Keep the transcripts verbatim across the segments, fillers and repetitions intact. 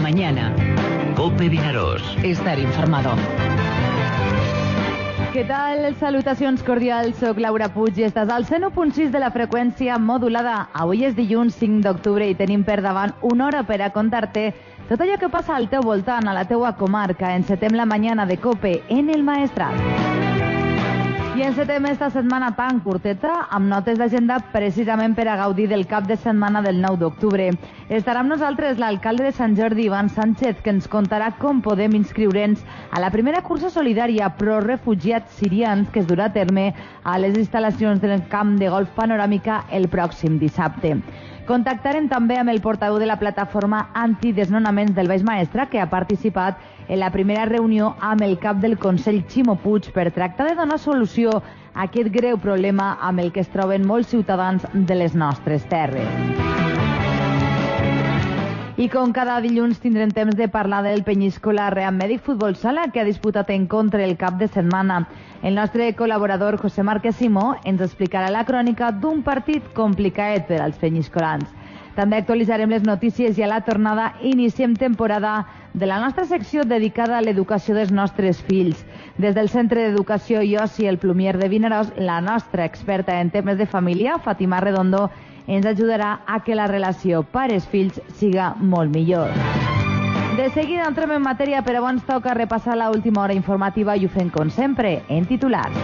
mañana. COPE Vinaròs. Estar informado. Què tal? Salutacions cordials, soc Laura Puig i estàs al cent u punt sis de la freqüència modulada. Avui és dilluns cinc d'octubre i tenim per davant una hora per a contar-te tot allò que passa al teu voltant, a la teua comarca. Encetem la mañana de COPE en el Maestrat. I encetem esta setmana tan curteta amb notes d'agenda precisament per a gaudir del cap de setmana del nou d'octubre. Estarà amb nosaltres l'alcalde de Sant Jordi, Ivan Sánchez, que ens contarà com podem inscriure'ns a la primera cursa solidària pro refugiats sirians que es durà a terme a les instal·lacions del camp de golf Panoràmica el pròxim dissabte. Contactarem també amb el portaveu de la plataforma antidesnonaments del Baix Maestrat, que ha participat en la primera reunió amb el cap del Consell, Ximo Puig, per tractar de donar solució a aquest greu problema amb el que es troben molts ciutadans de les nostres terres. I com cada dilluns tindrem temps de parlar del Penyíscola Real Mèdic Futbol Sala, que ha disputat en contra el cap de setmana. El nostre col·laborador José Márquez Simó ens explicarà la crònica d'un partit complicat per als penyiscolans. També actualitzarem les notícies i a la tornada iniciem temporada de la nostra secció dedicada a l'educació dels nostres fills. Des del Centre d'Educació i Oci El Plumier de Vinaròs, la nostra experta en temes de família, Fàtima Redondo, ens ajudarà a que la relació pares-fills siga molt millor. De seguida entrem en matèria, però abans toca repassar l'última hora informativa i ho fem com sempre en titulars.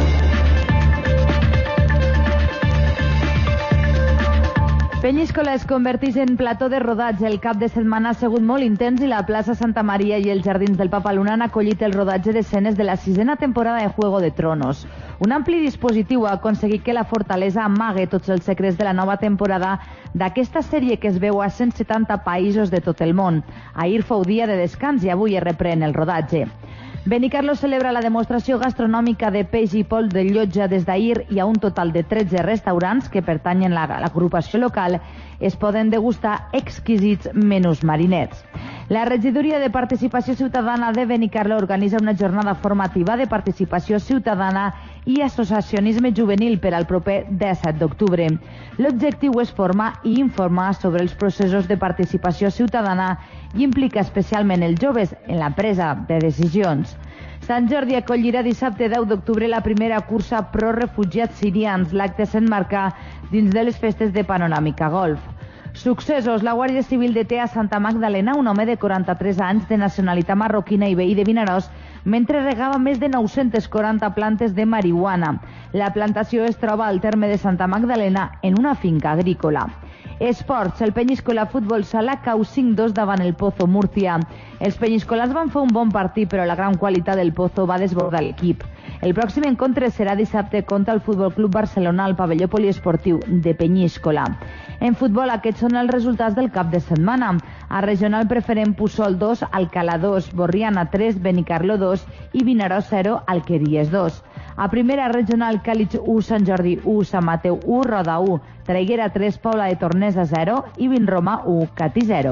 Penyíscola es converteix en plató de rodatge. El cap de setmana ha sigut molt intens i la plaça Santa Maria i els jardins del Papaluna han acollit el rodatge d'escenes de la sisena temporada de Juego de Tronos. Un ampli dispositiu ha aconseguit que la fortalesa amague tots els secrets de la nova temporada d'aquesta sèrie que es veu a cent setanta països de tot el món. Ahir fou dia de descans i avui es reprèn el rodatge. Benicarló celebra la demostració gastronòmica de peix i pol de Llotja des d'ahir i a un total de tretze restaurants que pertanyen a l'agrupació local es poden degustar exquisits menús marinets. La regidoria de Participació Ciutadana de Benicarló organitza una jornada formativa de participació ciutadana i associacionisme juvenil per al proper disset d'octubre. L'objectiu és formar i informar sobre els processos de participació ciutadana i implica especialment els joves en la presa de decisions. Sant Jordi acollirà dissabte deu d'octubre la primera cursa pro refugiats sirians. L'acte s'emmarca dins de les festes de Panoràmica Golf. Successos. La Guàrdia Civil deté a Santa Magdalena un home de quaranta-tres anys de nacionalitat marroquina i veí de Vinaròs mentre regava més de nou-centes quaranta plantes de marihuana. La plantació es troba al terme de Santa Magdalena en una finca agrícola. Esports. El Penyíscola Futbol Sala cau cinc dos davant el Pozo Múrcia. Els penyiscolans van fer un bon partit, però la gran qualitat del Pozo va desbordar l'equip. El pròxim encontre serà dissabte contra el Futbol Club Barcelona al pavelló poliesportiu de Penyíscola. En futbol, aquests són els resultats del cap de setmana. A regional preferent, Puçol dos, Alcalà dos, Borriana tres, Benicarló dos i Vinaròs zero, Alqueries dos. A primera regional, Càlig u, Sant Jordi u, Sant Mateu u, Roda u, Traiguera tres, Paula de Tornesa zero i Vinromà u, Catí zero.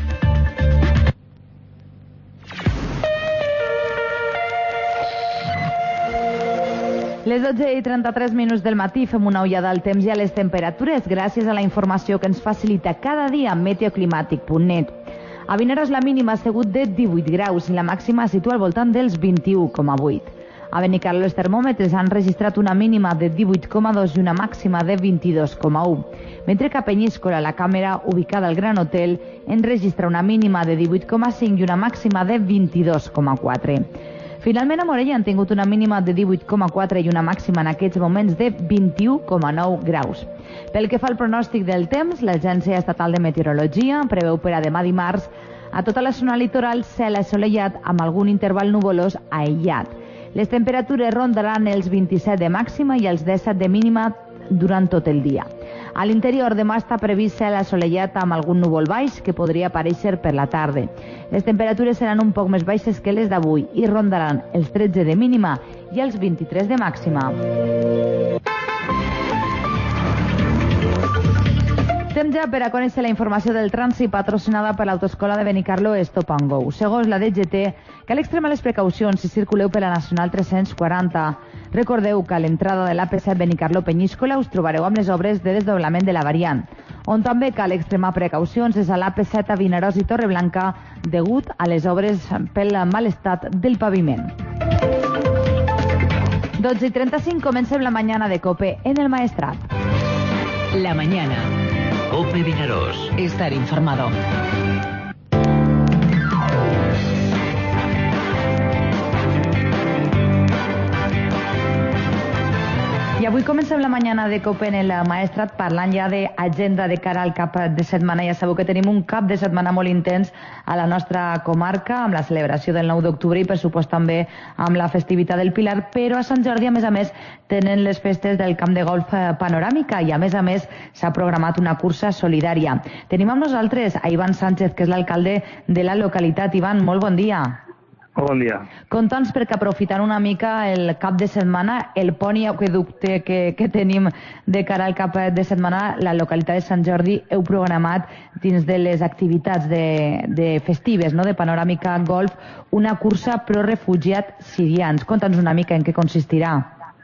Les dotze i trenta-tres minuts del matí fem una ullada al temps i a les temperatures gràcies a la informació que ens facilita cada dia meteoclimàtic punt net. A Vinaròs la mínima ha sigut de divuit graus i la màxima es situa al voltant dels vint-i-u coma vuit. A Benicarló els termòmetres han registrat una mínima de divuit coma dos i una màxima de vint-i-dos coma u, mentre que a Penyíscola, la càmera ubicada al Gran Hotel, en registra una mínima de divuit coma cinc i una màxima de vint-i-dos coma quatre. Finalment, a Morella han tingut una mínima de divuit coma quatre i una màxima en aquests moments de vint-i-u coma nou graus. Pel que fa al pronòstic del temps, l'Agència Estatal de Meteorologia preveu per a demà dimarts a tota la zona litoral cel assolellat amb algun interval nuvolós aïllat. Les temperatures rondaran els vint-i-set de màxima i els disset de mínima durant tot el dia. A l'interior demà està previst cel assolellat amb algun núvol baix que podria aparèixer per la tarda. Les temperatures seran un poc més baixes que les d'avui i rondaran els tretze de mínima i els vint-i-tres de màxima. Temps ja per a conèixer la informació del trànsit patrocinada per l'autoescola de Benicarló Stop and Go. Segons la D G T, cal extremar les precaucions si circuleu per la Nacional tres-cents quaranta. Recordeu que a l'entrada de l'A P set Benicarló-Penyíscola us trobareu amb les obres de desdoblament de la variant. On també cal extremar precaucions és a l'A P set a Vinaròs i Torreblanca degut a les obres pel mal estat del paviment. dotze i trenta-cinc comencem la mañana de COPE en el Maestrat. La mañana. COPE Vinaròs. Estar informado. I avui comencem la mañana de COPE en el Maestrat parlant ja d'agenda de cara al cap de setmana. Ja sabeu que tenim un cap de setmana molt intens a la nostra comarca amb la celebració del nou d'octubre i per supost també amb la festivitat del Pilar, però a Sant Jordi a més a més tenen les festes del camp de golf Panoràmica i a més a més s'ha programat una cursa solidària. Tenim amb nosaltres a Ivan Sánchez, que és l'alcalde de la localitat. Ivan, molt bon dia. Bon dia. Conta'ns, perquè aprofitant una mica el cap de setmana, el pont i aqüeducte que, que tenim de cara al cap de setmana, la localitat de Sant Jordi heu programat dins de les activitats de, de festives, no?, de Panoràmica Golf, una cursa pro refugiats sirians. Conta'ns una mica en què consistirà.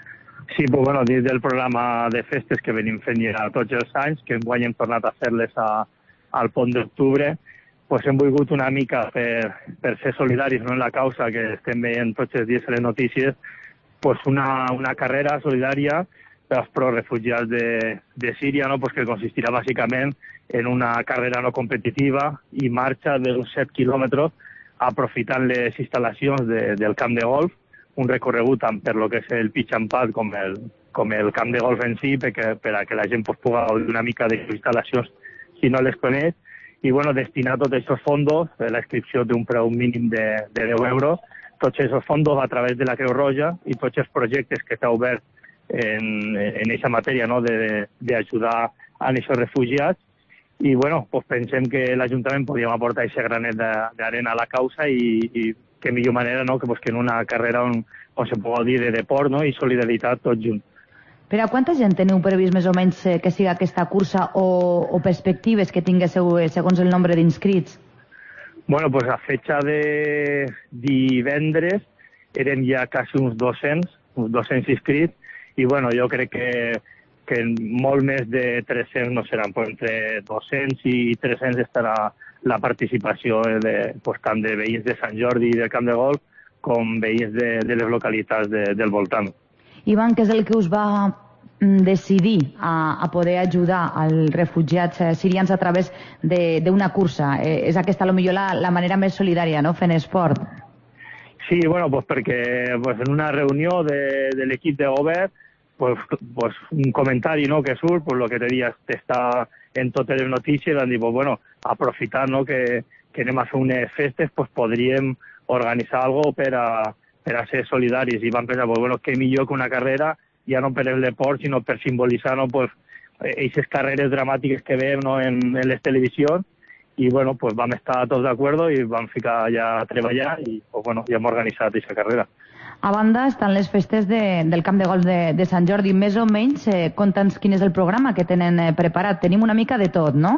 Sí, pues bueno, dins del programa de festes que venim fent ja tots els anys, que enguany hem tornat a fer-les a, al pont d'octubre, pues hem volgut una mica per, per ser solidaris, no, en la causa que estem veient tots els dies a les notícies, pues una, una carrera solidària per als pro-refugiats de, de Síria, no, pues que consistirà bàsicament en una carrera no competitiva i marxa d'uns set quilòmetres aprofitant les instal·lacions de, del camp de golf, un recorregut tant per lo que és el pitch and pad com el, com el camp de golf en si, perquè, per a que la gent pues, pugui gaudir una mica de les instal·lacions si no les coneix. I bueno, destinar tots aquests fons, la inscripció d'un preu mínim de, de deu euros, tots aquests fons a través de la Creu Roja i tots els projectes que s'ha obert en aquesta matèria, no?, d'ajudar a aquests refugiats. I bueno, pues pensem que l'Ajuntament podríem aportar aquest granet d'arena a la causa i, i que millor manera, no?, que, pues, que en una carrera on, on se pugui dir de deport, no?, i solidaritat tots junts. Per a quanta gent teniu previst més o menys que siga aquesta cursa o, o perspectives que tinguéssiu segons el nombre d'inscrits? Bueno, pues a fecha de divendres érem ja quasi uns dos-cents, uns dos-cents inscrits, i bueno, jo crec que, que molt més de tres-cents no seran, però entre dos-cents i tres-cents estarà la participació de, pues, tant de veïns de Sant Jordi i del Camp de Golf com veïns de, de les localitats de, del voltant. Ivan, què és el que us va decidir a, a poder ajudar als refugiats sirians a través d'una cursa? Eh, és aquesta, a lo millor, la, la manera més solidària, no?, fent esport. Sí, bueno, pues perquè pues, en una reunió de, de l'equip de govern, pues, pues, un comentari, no?, que surt, pues, lo que te dies, està en totes les notícies, van dir, pues, bueno, aprofitar, no?, que, que anem a fer unes festes, pues, podríem organitzar algo per a per a ser solidaris, i van pensar, pues, bueno, què millor que una carrera, ja no per el deport, sinó per simbolitzar, no, pues, aquestes carreres dramàtiques que veiem, no, en, en les televisions, i bueno, pues vam estar tots d'acord i vam ficar ja a treballar i pues, bueno, ja hem organitzat aquesta carrera. A banda estan les festes de, del camp de golf de, de Sant Jordi. Més o menys, eh, conta'ns quin és el programa que tenen eh, preparat. Tenim una mica de tot, no?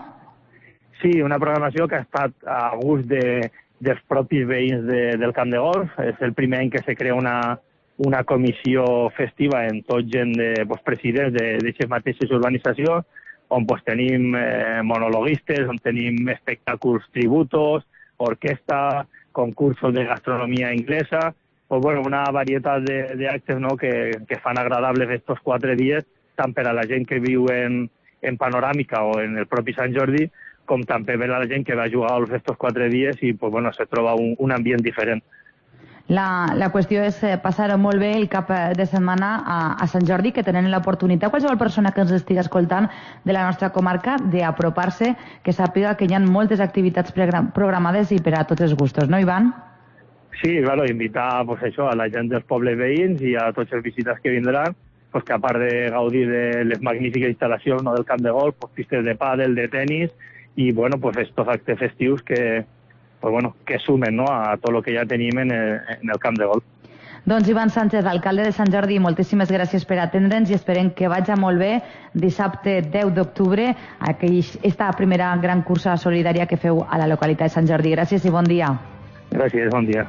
Sí, una programació que ha estat a gust de dels propis veïns de, del camp de golf. És el primer any que se crea una, una comissió festiva en tot gent de pues, presidents d'aquestes mateixes urbanitzacions, on pues, tenim eh, monologuistes, on tenim espectacles tributos, orquestra, concursos de gastronomia inglesa, pues, bueno, una varietat d'actes, no?, que, que fan agradables estos quatre dies, tant per a la gent que viu en, en Panoràmica o en el propi Sant Jordi, com també per a la gent que va jugar a golf estos quatre dies i pues, bueno, se troba un, un ambient diferent. La, la qüestió és passar molt bé el cap de setmana a, a Sant Jordi, que tenen l'oportunitat, qualsevol persona que ens estigui escoltant de la nostra comarca, d'apropar-se, que sàpiga que hi ha moltes activitats programades i per a tots els gustos, no, Ivan? Sí, claro, invitar pues, això, a la gent dels pobles veïns i a tots els visitats que vindran, pues, que a part de gaudir de les magnífiques instal·lacions, no, del camp de golf, pues, pistes de pàdel, de tenis, i bueno, pues estos actes festius que, pues bueno, que sumen, ¿no?, a tot el que ja tenim en el, en el camp de golf. Doncs Ivan Sánchez, alcalde de Sant Jordi, moltíssimes gràcies per atendre'ns i esperem que vagi molt bé dissabte deu d'octubre aquesta primera gran cursa solidària que feu a la localitat de Sant Jordi. Gràcies i bon dia. Gràcies, bon dia.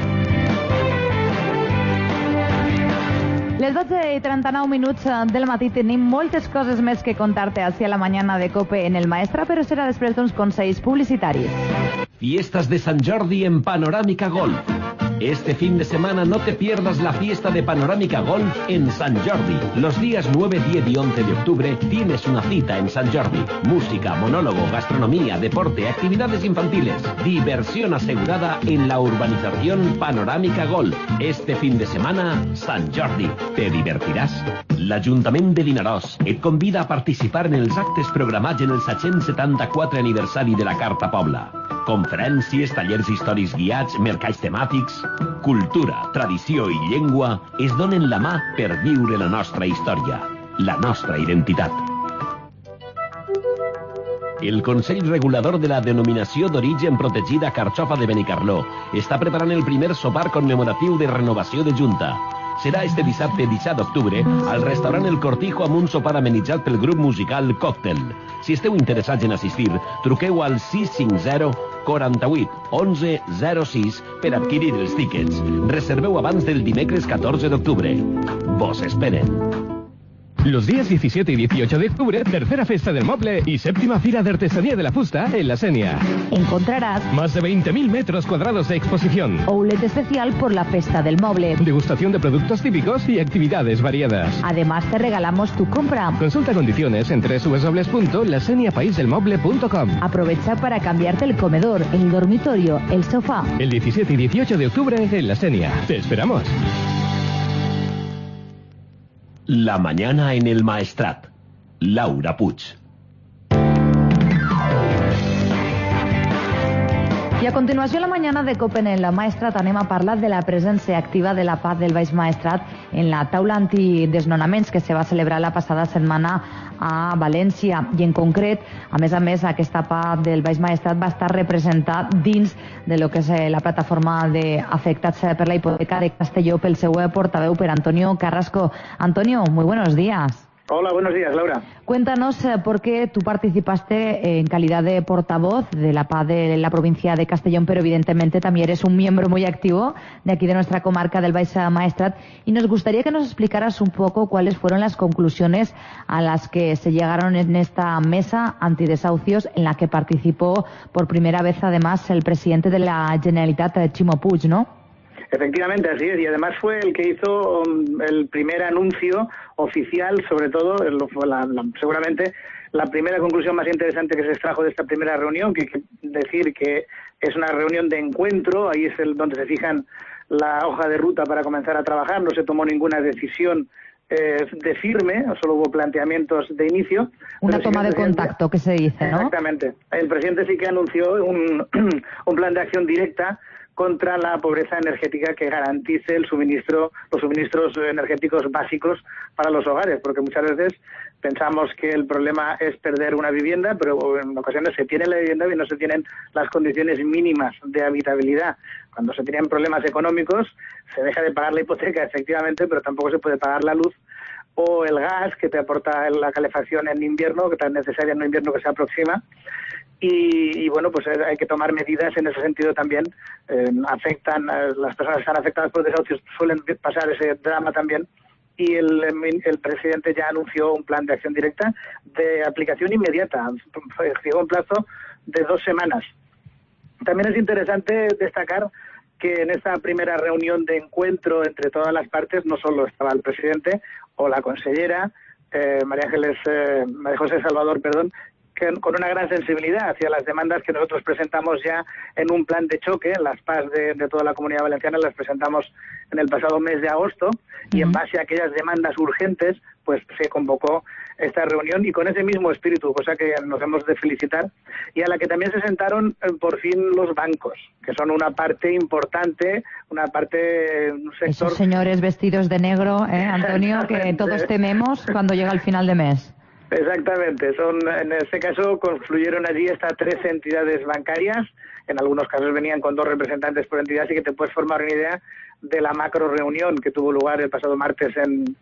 Les dotze i trenta-nou minuts del matí tenim moltes coses més que contar-te hacia la mañana de COPE en el Maestra, però serà després d'uns consells publicitaris. Fiestas de San Jordi en Panorámica Golf. Este fin de semana no te pierdas la fiesta de Panorámica Golf en San Jordi. Los días nueve, diez y once de octubre tienes una cita en San Jordi. Música, monólogo, gastronomía, deporte, actividades infantiles. Diversión asegurada en la urbanización Panorámica Golf. Este fin de semana, San Jordi. Te divertiràs? L'Ajuntament de Vinaròs et convida a participar en els actes programats en el set cents setanta-quatre aniversari de la Carta Pobla. Conferències, tallers històrics guiats, mercats temàtics... Cultura, tradició i llengua es donen la mà per viure la nostra història, la nostra identitat. El Consell Regulador de la Denominació d'Origen Protegida Carxofa de Benicarló està preparant el primer sopar commemoratiu de renovació de Junta. Serà este dissabte disset d'octubre al restaurant El Cortijo amb un sopar amenitzat pel grup musical Còctel. Si esteu interessats en assistir, truqueu al sis cinc zero, quaranta-vuit, onze, zero sis per adquirir els tíquets. Reserveu abans del dimecres catorze d'octubre. Vos esperen. Los días diecisiete y dieciocho de octubre, tercera Festa del Moble y séptima Fira de Artesanía de la Fusta en La Sénia. Encontrarás más de veinte mil metros cuadrados de exposición. Outlet especial por la Festa del Moble. Degustación de productos típicos y actividades variadas. Además, te regalamos tu compra. Consulta condiciones en doble u doble u doble u punto la senia país del moble punto com. Aprovecha para cambiarte el comedor, el dormitorio, el sofá. El diecisiete y dieciocho de octubre en La Sénia. Te esperamos. La mañana en el Maestrat. Laura Puig. I a continuació, la mañana de COPE en el Maestrat anem a parlar de la presència activa de la P A del Baix Maestrat en la taula antidesnonaments que se va celebrar la passada setmana a València. I en concret, a més a més, aquesta P A del Baix Maestrat va estar representat dins de lo que és la plataforma d'afectats per la hipoteca de Castelló pel seu portaveu, per Antonio Carrasco. Antonio, muy buenos días. Hola, buenos días, Laura. Cuéntanos eh, por qué tú participaste en calidad de portavoz de la P A de la provincia de Castellón, pero evidentemente también eres un miembro muy activo de aquí de nuestra comarca del Baix Maestrat, y nos gustaría que nos explicaras un poco cuáles fueron las conclusiones a las que se llegaron en esta mesa antidesahucios en la que participó por primera vez además el presidente de la Generalitat, Ximo Puig, ¿no? Efectivamente, así es, y además fue el que hizo um, el primer anuncio oficial, sobre todo, la, la, seguramente la primera conclusión más interesante que se extrajo de esta primera reunión, que hay que decir que es una reunión de encuentro, ahí es el donde se fijan la hoja de ruta para comenzar a trabajar, no se tomó ninguna decisión eh, de firme, solo hubo planteamientos de inicio. Una toma de contacto, que se dice, ¿no? Exactamente. El presidente sí que anunció un, un plan de acción directa contra la pobreza energética que garantice el suministro, los suministros energéticos básicos para los hogares, porque muchas veces pensamos que el problema es perder una vivienda, pero en ocasiones se tiene la vivienda y no se tienen las condiciones mínimas de habitabilidad. Cuando se tienen problemas económicos, se deja de pagar la hipoteca, efectivamente, pero tampoco se puede pagar la luz o el gas que te aporta la calefacción en invierno, que tan necesaria en un invierno que se aproxima. Y, y bueno, pues hay que tomar medidas en ese sentido también. Eh, afectan, eh, las personas que están afectadas por desahucios suelen pasar ese drama también. Y el, el presidente ya anunció un plan de acción directa de aplicación inmediata, fijó un plazo de dos semanas. También es interesante destacar que en esta primera reunión de encuentro entre todas las partes no solo estaba el presidente o la consellera, eh, María Ángeles, eh, María José Salvador, perdón, que con una gran sensibilidad hacia las demandas que nosotros presentamos ya en un plan de choque, las P A S de, de toda la Comunidad Valenciana las presentamos en el pasado mes de agosto, y en base a aquellas demandas urgentes, pues se convocó esta reunión y con ese mismo espíritu, cosa que nos hemos de felicitar, y a la que también se sentaron eh, por fin los bancos, que son una parte importante, una parte, un sector... Esos señores vestidos de negro, ¿eh, Antonio? Que todos tememos cuando llega el final de mes. Exactamente, son en este caso confluyeron allí estas tres entidades bancarias, en algunos casos venían con dos representantes por entidad, así que te puedes formar una idea de la macro reunión que tuvo lugar el pasado martes en,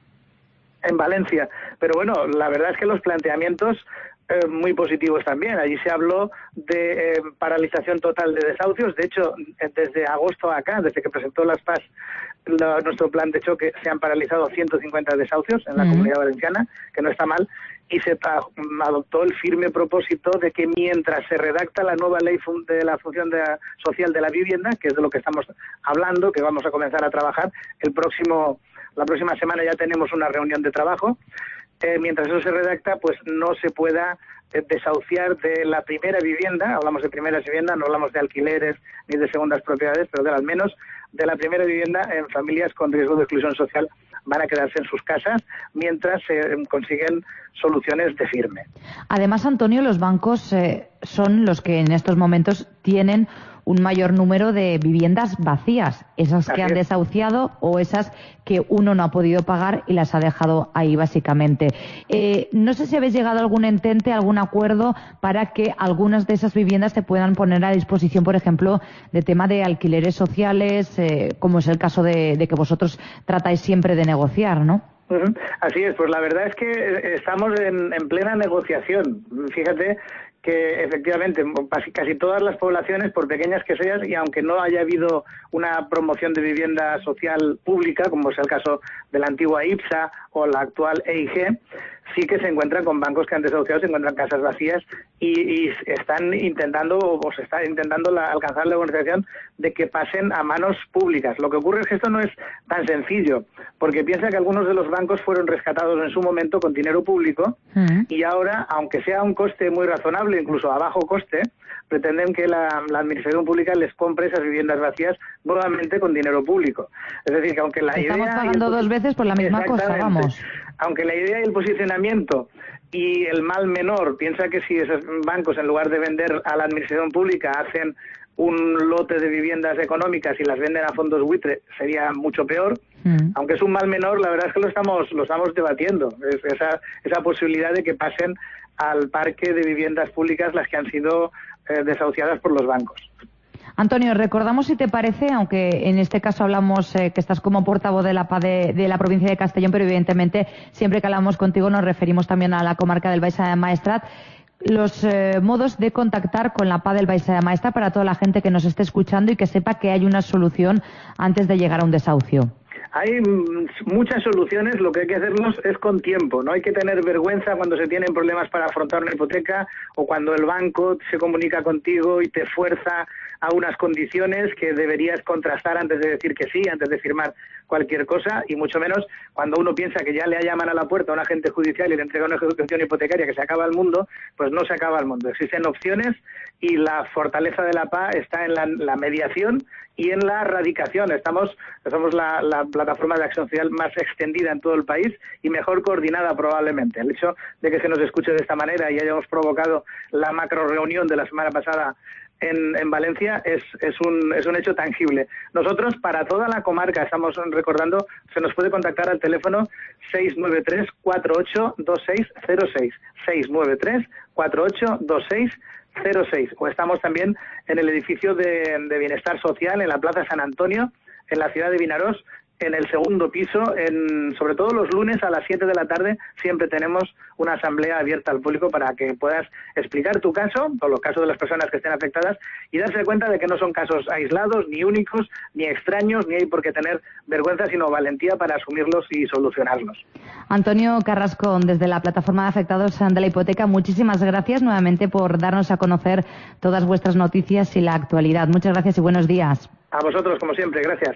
en Valencia. Pero bueno, la verdad es que los planteamientos eh, muy positivos también. Allí se habló de eh, paralización total de desahucios. De hecho, desde agosto acá, desde que presentó las P A S la, nuestro plan de choque, se han paralizado ciento cincuenta desahucios en la uh-huh. Comunidad Valenciana, que no está mal, y se adoptó el firme propósito de que mientras se redacta la nueva ley de la función de, social de la vivienda, que es de lo que estamos hablando, que vamos a comenzar a trabajar, el próximo, la próxima semana ya tenemos una reunión de trabajo, eh, mientras eso se redacta, pues no se pueda eh, desahuciar de la primera vivienda, hablamos de primeras viviendas, no hablamos de alquileres ni de segundas propiedades, pero de al menos de la primera vivienda en familias con riesgo de exclusión social van a quedarse en sus casas mientras se eh, consiguen soluciones de firme. Además, Antonio, los bancos eh, son los que en estos momentos tienen un mayor número de viviendas vacías, esas que han desahuciado o esas que uno no ha podido pagar y las ha dejado ahí básicamente. Eh, no sé si habéis llegado a algún entente, algún acuerdo para que algunas de esas viviendas se puedan poner a disposición, por ejemplo, de tema de alquileres sociales, eh, como es el caso de, de que vosotros tratáis siempre de negociar, ¿no? Uh-huh. Así es, pues la verdad es que estamos en, en plena negociación. Fíjate que efectivamente casi todas las poblaciones, por pequeñas que sean, y aunque no haya habido una promoción de vivienda social pública, como es el caso de la antigua I P S A o la actual E I G, sí que se encuentran con bancos que han desahuciado, se encuentran casas vacías y, y están intentando, o se está intentando la, alcanzar la organización de que pasen a manos públicas. Lo que ocurre es que esto no es tan sencillo, porque piensa que algunos de los bancos fueron rescatados en su momento con dinero público uh-huh. y ahora, aunque sea a un coste muy razonable, incluso a bajo coste, pretenden que la, la administración pública les compre esas viviendas vacías nuevamente con dinero público. Es decir, que aunque la Estamos idea... Estamos pagando el, dos veces por la misma cosa, vamos. Aunque la idea y el posicionamiento y el mal menor piensa que si esos bancos, en lugar de vender a la administración pública, hacen un lote de viviendas económicas y las venden a fondos buitre, sería mucho peor. Mm. Aunque es un mal menor, la verdad es que lo estamos lo estamos debatiendo. Es esa, esa posibilidad de que pasen al parque de viviendas públicas las que han sido eh, desahuciadas por los bancos. Antonio, recordamos, si te parece, aunque en este caso hablamos eh, que estás como portavoz de la P A de, de la provincia de Castellón, pero evidentemente siempre que hablamos contigo nos referimos también a la comarca del Baix Maestrat, los eh, modos de contactar con la P A del Baix Maestrat para toda la gente que nos esté escuchando y que sepa que hay una solución antes de llegar a un desahucio. Hay muchas soluciones, lo que hay que hacerlos es con tiempo. No hay que tener vergüenza cuando se tienen problemas para afrontar una hipoteca o cuando el banco se comunica contigo y te fuerza a unas condiciones que deberías contrastar antes de decir que sí, antes de firmar cualquier cosa, y mucho menos cuando uno piensa que ya le llaman a la puerta a un agente judicial y le entrega una ejecución hipotecaria, que se acaba el mundo. Pues no se acaba el mundo. Existen opciones y la fortaleza de la P A está en la, la mediación y en la radicación. Estamos, somos la, la plataforma de acción social más extendida en todo el país y mejor coordinada probablemente. El hecho de que se nos escuche de esta manera y hayamos provocado la macro reunión de la semana pasada en, en Valencia es, es, un, es un hecho tangible. Nosotros, para toda la comarca, estamos recordando, se nos puede contactar al teléfono seis nueve tres, cuatro ocho dos seis cero seis, seis nueve tres, cuatro ocho dos seis cero seis, o estamos también en el edificio de, de Bienestar Social en la Plaza San Antonio, en la ciudad de Vinaròs, en el segundo piso, en, sobre todo los lunes a las siete de la tarde, siempre tenemos una asamblea abierta al público para que puedas explicar tu caso, o los casos de las personas que estén afectadas, y darse cuenta de que no son casos aislados, ni únicos, ni extraños, ni hay por qué tener vergüenza, sino valentía para asumirlos y solucionarlos. Antonio Carrasco, desde la plataforma de afectados de la hipoteca, muchísimas gracias nuevamente por darnos a conocer todas vuestras noticias y la actualidad. Muchas gracias y buenos días. A vosotros, como siempre, gracias.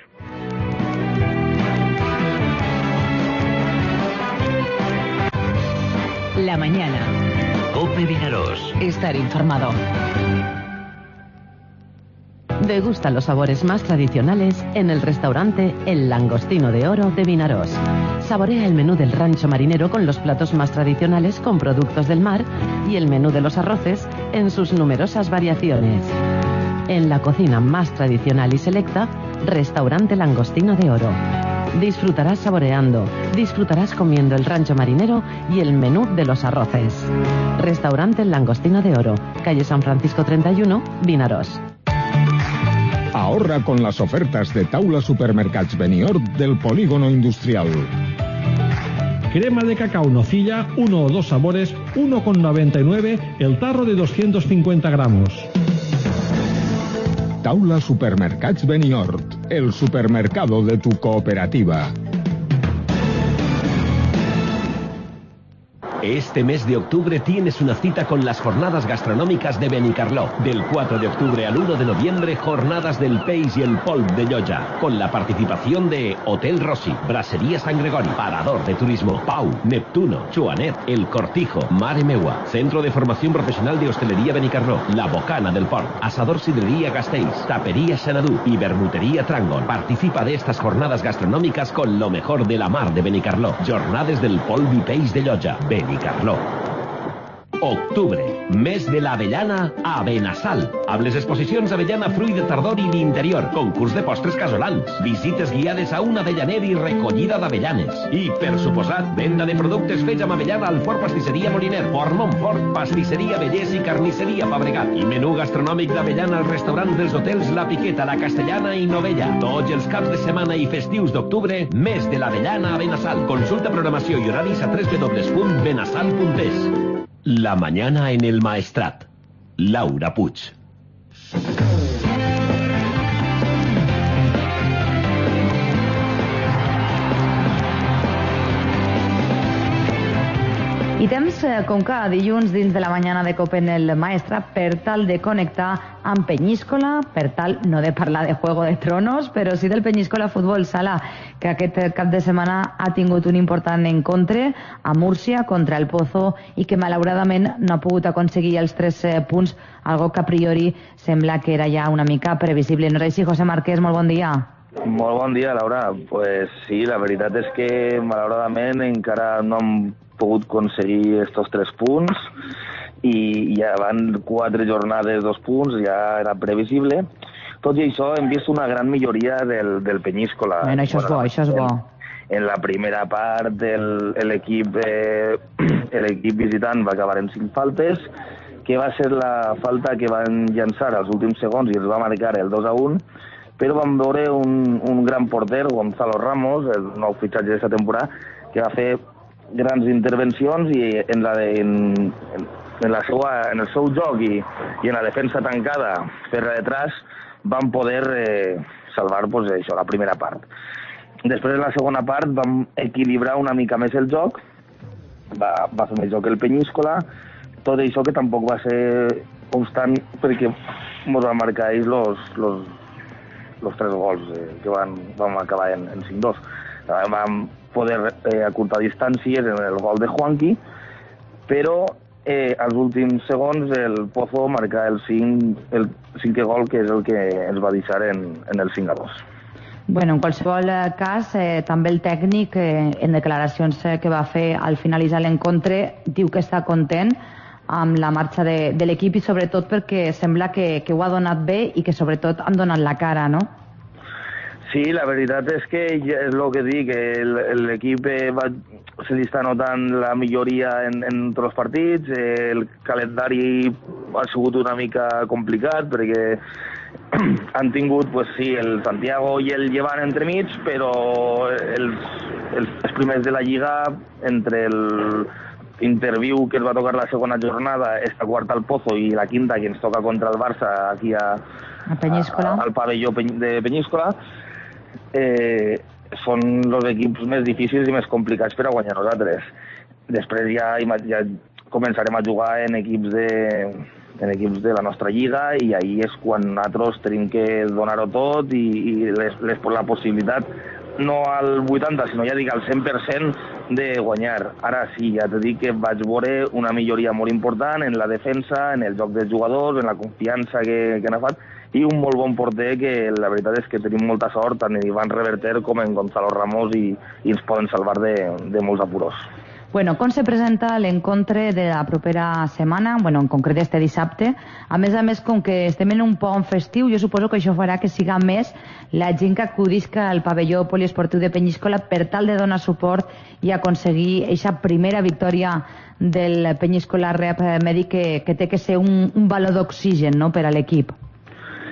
La mañana. COPE Vinaròs. Estar informado. Degusta los sabores más tradicionales en el restaurante El Langostino de Oro de Vinaròs. Saborea el menú del rancho marinero con los platos más tradicionales con productos del mar y el menú de los arroces en sus numerosas variaciones. En la cocina más tradicional y selecta, Restaurante Langostino de Oro. Disfrutarás saboreando, disfrutarás comiendo el rancho marinero y el menú de los arroces. Restaurante El Langostino de Oro, calle San Francisco treinta y uno, Vinaròs. Ahorra con las ofertas de Taula Supermercats Benihord del Polígono Industrial. Crema de cacao nocilla, uno o dos sabores, uno con noventa y nueve, el tarro de doscientos cincuenta gramos. Taula Supermercats Benihord, el supermercado de tu cooperativa. Este mes de octubre tienes una cita con las jornadas gastronómicas de Benicarló. Del cuatro de octubre al uno de noviembre, jornadas del Peix y el Polp de Lloja, con la participación de Hotel Rossi, Brassería San Gregori, Parador de Turismo, Pau, Neptuno, Chuanet, El Cortijo, Mare Meua, Centro de Formación Profesional de Hostelería Benicarló, La Bocana del Port, Asador Sidrería Castells, Tapería Xanadú y Vermutería Trangol. Participa de estas jornadas gastronómicas con lo mejor de la mar de Benicarló. Jornades del Polp i Peix de Lloja, Benicarló. Octubre, mes de l'avellana a Benassal. Amb les exposicions Avellana, Fruit de Tardor i d'Interior, concurs de postres casolans, visites guiades a un avellaner i recollida d'avellanes. I, per suposat, venda de productes fets amb avellana al Fort Pastisseria Moliner, Fort Montfort, Pastisseria Vellès i Carnisseria Fabregat. I menú gastronòmic d'avellana als restaurants dels hotels La Piqueta, La Castellana i Novella. Tots els caps de setmana i festius d'octubre, mes de l'avellana a Benassal. Consulta programació i horaris a w w w punt benassal punt es. La mañana en el Maestrat. Laura Puig. I temps, com cada dilluns, dins de la mañana de COPE en el Maestrat, per tal de connectar amb Peñíscola, per tal no de parlar de Juego de Tronos, però sí del Peñíscola Futbol Sala, que aquest cap de setmana ha tingut un important encontre a Múrcia contra el Pozo i que malauradament no ha pogut aconseguir els tres punts, algo que a priori sembla que era ja una mica previsible. No és així, José Márquez, molt bon dia. Molt bon dia, Laura. Pues sí, la veritat és que malauradament encara no hem pogut aconseguir estos tres punts i ja van quatre jornades, dos punts, ja era previsible. Tot i això hem vist una gran milloria del, del Peñíscola. Bueno, això és bo, això és bo. En la primera part l'equip eh, l'equip visitant va acabar en cinc faltes, que va ser la falta que van llançar als últims segons i els va marcar el dos a un, però vam veure un, un gran porter, Gonzalo Ramos, el nou fitxatge d'aquesta temporada, que va fer grans intervencions i en, la de, en, en, la seua, en el seu joc i, i en la defensa tancada per detrás van poder eh, salvar pues, això, la primera part. Després, en la segona part, vam equilibrar una mica més el joc, va, va fer més joc el Peñíscola, tot això que tampoc va ser constant perquè ens van marcar ells los, los, los tres gols eh, que van, vam acabar en, en cinc dos. Vam poder eh, acortar distàncies en el gol de Juanqui, però eh, als últims segons el Pozo marca el, cinc, el cinquè gol, que és el que ens va deixar en, en el cinc a dos. Bueno, en qualsevol cas, eh, també el tècnic, eh, en declaracions eh, que va fer al finalitzar l'encontre, diu que està content amb la marxa de, de l'equip i sobretot perquè sembla que, que ho ha donat bé i que sobretot han donat la cara, no? Sí, la veritat és que és el que dic, l'equip va, se li està notant la milloria en, en tots els partits, el calendari ha sigut una mica complicat perquè han tingut, pues sí, el Santiago i el Llevant entremig, però els, els primers de la Lliga, entre el interviu que es va tocar la segona jornada, esta quarta al Pozo i la quinta que ens toca contra el Barça aquí a, a Peñíscola, a, al pavelló de Peñíscola, eh, són els equips més difícils i més complicats per a guanyar nosaltres. Després ja, ja començarem a jugar en equips de, en equips de la nostra lliga i ahí és quan nosaltres tenim que donar-ho tot i, i les, les, la possibilitat no al vuitanta, sinó ja dic al cent per cent de guanyar. Ara sí, ja t'he dit que vaig veure una milloria molt important en la defensa, en el joc dels jugadors, en la confiança que, que han agafat, i un molt bon porter que la veritat és que tenim molta sort tant en Ivan Reverter com en Gonzalo Ramos i, i ens poden salvar de, de molts apuros. Bueno, com se presenta l'encontre de la propera setmana, bueno, en concret este dissabte? A més a més, com que estem en un pont festiu, jo suposo que això farà que siga més la gent que acudisca al pavelló poliesportiu de Peñíscola per tal de donar suport i aconseguir aquesta primera victòria del Peñíscola Rep Mèdic que, que té que ser un, un valor d'oxigen, no?, per a l'equip.